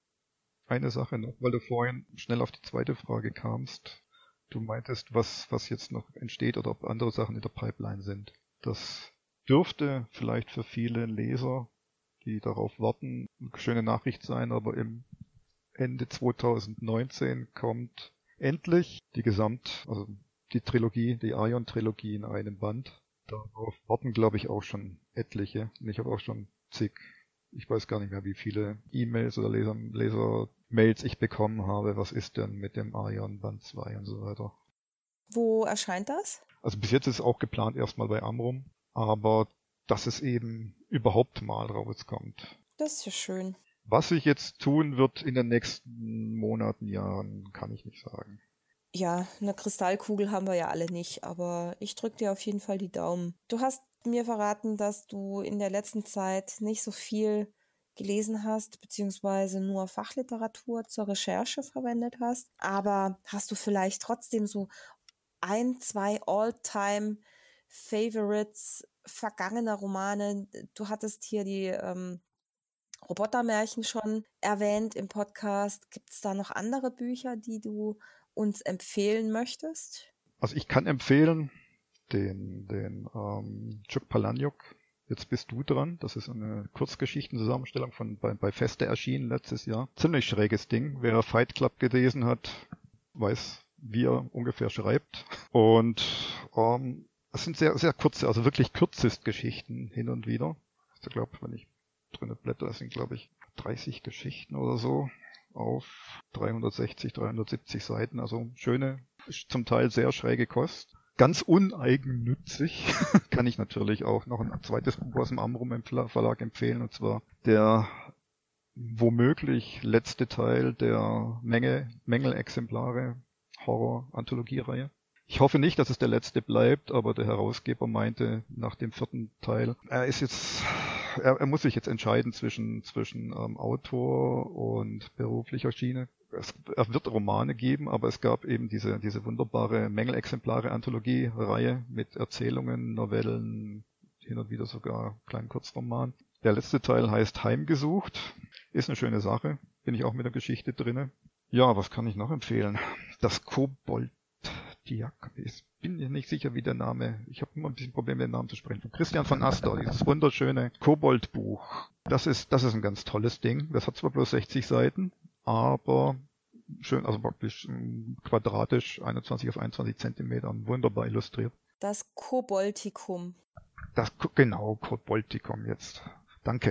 Eine Sache noch, weil du vorhin schnell auf die zweite Frage kamst. Du meintest, was jetzt noch entsteht oder ob andere Sachen in der Pipeline sind. Das dürfte vielleicht für viele Leser, die darauf warten, eine schöne Nachricht sein, aber im Ende 2019 kommt endlich also die Trilogie, die Aion-Trilogie in einem Band. Darauf warten, glaube ich, auch schon etliche. Und ich habe auch schon ich weiß gar nicht mehr, wie viele E-Mails oder Leser-Mails ich bekommen habe. Was ist denn mit dem Aion Band 2 und so weiter. Wo erscheint das? Also bis jetzt ist auch geplant erstmal bei Amrum, aber dass es eben überhaupt mal rauskommt. Das ist ja schön. Was sich jetzt tun wird in den nächsten Monaten, Jahren, kann ich nicht sagen. Ja, eine Kristallkugel haben wir ja alle nicht, aber ich drücke dir auf jeden Fall die Daumen. Du hast mir verraten, dass du in der letzten Zeit nicht so viel gelesen hast, beziehungsweise nur Fachliteratur zur Recherche verwendet hast. Aber hast du vielleicht trotzdem so 1, 2 All-Time-Favorites vergangener Romane? Du hattest hier die Robotermärchen schon erwähnt im Podcast. Gibt es da noch andere Bücher, die du uns empfehlen möchtest? Also ich kann empfehlen den Chuck Palahniuk, Jetzt bist du dran. Das ist eine Kurzgeschichtenzusammenstellung bei Feste erschienen letztes Jahr. Ziemlich schräges Ding. Wer Fight Club gelesen hat, weiß, wie er ungefähr schreibt. Und es sind sehr, sehr kurze, also wirklich Kürzestgeschichten hin und wieder. Ich glaube, wenn ich drinne blätter, sind, glaube ich, 30 Geschichten oder so auf 360, 370 Seiten. Also schöne, zum Teil sehr schräge Kost. Ganz uneigennützig kann ich natürlich auch noch ein zweites Buch aus dem Amrum Verlag empfehlen, und zwar der womöglich letzte Teil der Mängelexemplare Horror-Anthologie-Reihe. Ich hoffe nicht, dass es der letzte bleibt, aber der Herausgeber meinte nach dem 4. Teil, er muss sich jetzt entscheiden zwischen Autor und beruflicher Schiene. Er wird Romane geben, aber es gab eben diese wunderbare Mängelexemplare-Anthologie-Reihe mit Erzählungen, Novellen, hin und wieder sogar kleinen Kurzroman. Der letzte Teil heißt Heimgesucht. Ist eine schöne Sache. Bin ich auch mit der Geschichte drinne. Ja, was kann ich noch empfehlen? Das Kobolddiak. Ich bin mir nicht sicher, wie der Name... Ich habe immer ein bisschen Probleme, den Namen zu sprechen. Von Christian von Astor. Dieses wunderschöne Koboldbuch. Das ist ein ganz tolles Ding. Das hat zwar bloß 60 Seiten, aber schön, also praktisch quadratisch, 21 auf 21 Zentimetern. Wunderbar illustriert. Das Koboltikum. Genau, Koboltikum jetzt. Danke.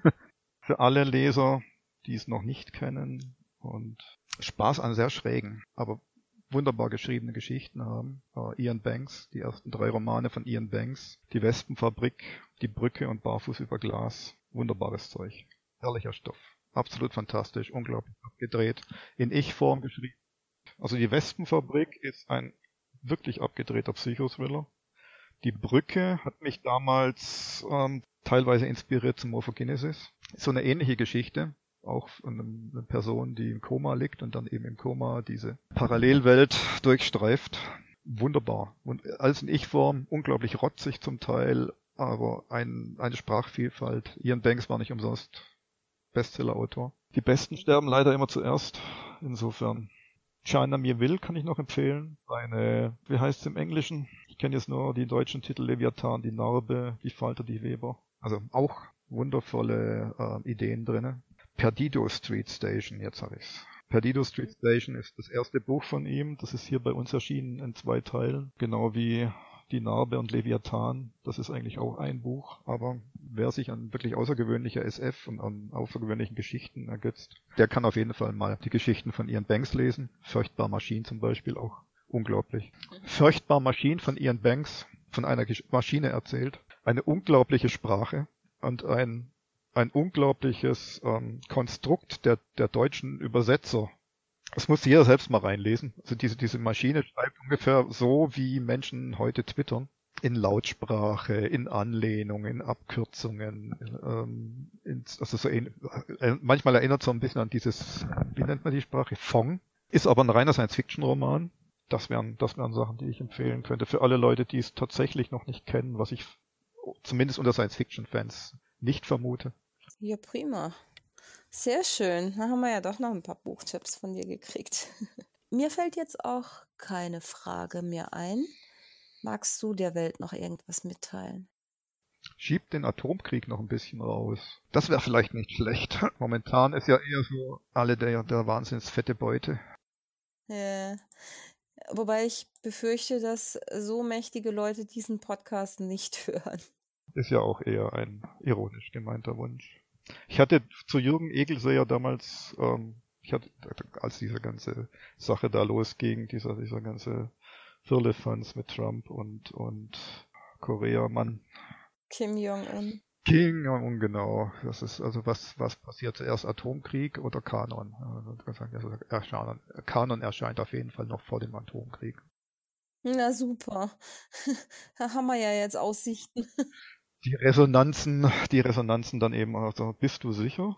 Für alle Leser, die es noch nicht kennen und Spaß an sehr schrägen, aber wunderbar geschriebene Geschichten haben. Ian Banks, die ersten 3 Romane von Ian Banks, Die Wespenfabrik, Die Brücke und Barfuß über Glas. Wunderbares Zeug. Herrlicher Stoff. Absolut fantastisch, unglaublich abgedreht. In Ich-Form geschrieben. Also die Wespenfabrik ist ein wirklich abgedrehter Psychothriller. Die Brücke hat mich damals teilweise inspiriert zum Morphogenesis. So eine ähnliche Geschichte. Auch von einer Person, die im Koma liegt und dann eben im Koma diese Parallelwelt durchstreift. Wunderbar. Und alles in Ich-Form, unglaublich rotzig zum Teil, aber eine Sprachvielfalt. Ian Banks war nicht umsonst Bestseller-Autor. Die Besten sterben leider immer zuerst. Insofern. China Mir Will kann ich noch empfehlen. Wie heißt es im Englischen? Ich kenne jetzt nur die deutschen Titel: Leviathan, die Narbe, die Falter, die Weber. Also auch wundervolle Ideen drinne. Perdido Street Station, jetzt habe ich's. Perdido Street Station ist das erste Buch von ihm. Das ist hier bei uns erschienen in 2 Teilen. Genau wie Die Narbe und Leviathan. Das ist eigentlich auch ein Buch. Aber wer sich an wirklich außergewöhnlicher SF und an außergewöhnlichen Geschichten ergötzt, der kann auf jeden Fall mal die Geschichten von Ian Banks lesen. Furchtbar Maschinen zum Beispiel, auch unglaublich. Furchtbar Maschinen von Ian Banks, von einer Maschine erzählt. Eine unglaubliche Sprache und ein unglaubliches Konstrukt der deutschen Übersetzer. Das muss jeder selbst mal reinlesen. Also diese Maschine schreibt ungefähr so, wie Menschen heute twittern. In Lautsprache, in Anlehnung, in Abkürzungen. Manchmal erinnert es so ein bisschen an dieses, wie nennt man die Sprache? Fong. Ist aber ein reiner Science-Fiction-Roman. Das wären Sachen, die ich empfehlen könnte. Für alle Leute, die es tatsächlich noch nicht kennen, was ich zumindest unter Science-Fiction-Fans nicht vermute. Ja, prima. Sehr schön. Da haben wir ja doch noch ein paar Buchtipps von dir gekriegt. Mir fällt jetzt auch keine Frage mehr ein. Magst du der Welt noch irgendwas mitteilen? Schiebt den Atomkrieg noch ein bisschen raus. Das wäre vielleicht nicht schlecht. Momentan ist ja eher so alle der wahnsinns fette Beute. Wobei ich befürchte, dass so mächtige Leute diesen Podcast nicht hören. Ist ja auch eher ein ironisch gemeinter Wunsch. Ich hatte zu Jürgen Egelseher damals, als diese ganze Sache da losging, dieser ganze Firlefanz mit Trump und Korea-Mann. Kim Jong-un. Kim Jong-un, genau. Das ist also was passiert zuerst, Atomkrieg oder Kanon? Kanon erscheint auf jeden Fall noch vor dem Atomkrieg. Na super. Da haben wir ja jetzt Aussichten. Die Resonanzen dann eben auch so, bist du sicher?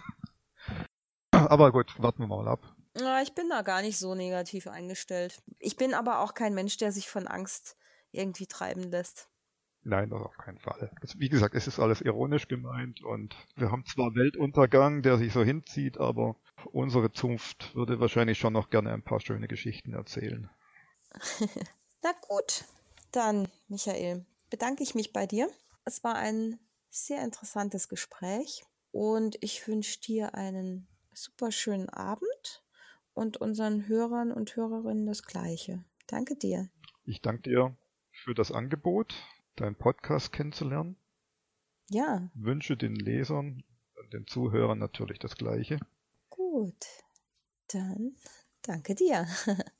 Aber gut, warten wir mal ab. Ja, ich bin da gar nicht so negativ eingestellt. Ich bin aber auch kein Mensch, der sich von Angst irgendwie treiben lässt. Nein, das auf keinen Fall. Wie gesagt, es ist alles ironisch gemeint und wir haben zwar Weltuntergang, der sich so hinzieht, aber unsere Zunft würde wahrscheinlich schon noch gerne ein paar schöne Geschichten erzählen. Na gut, dann, Michael, bedanke ich mich bei dir. Es war ein sehr interessantes Gespräch und ich wünsche dir einen super schönen Abend und unseren Hörern und Hörerinnen das Gleiche. Danke dir. Ich danke dir für das Angebot, deinen Podcast kennenzulernen. Ja. Wünsche den Lesern und den Zuhörern natürlich das Gleiche. Gut, dann danke dir.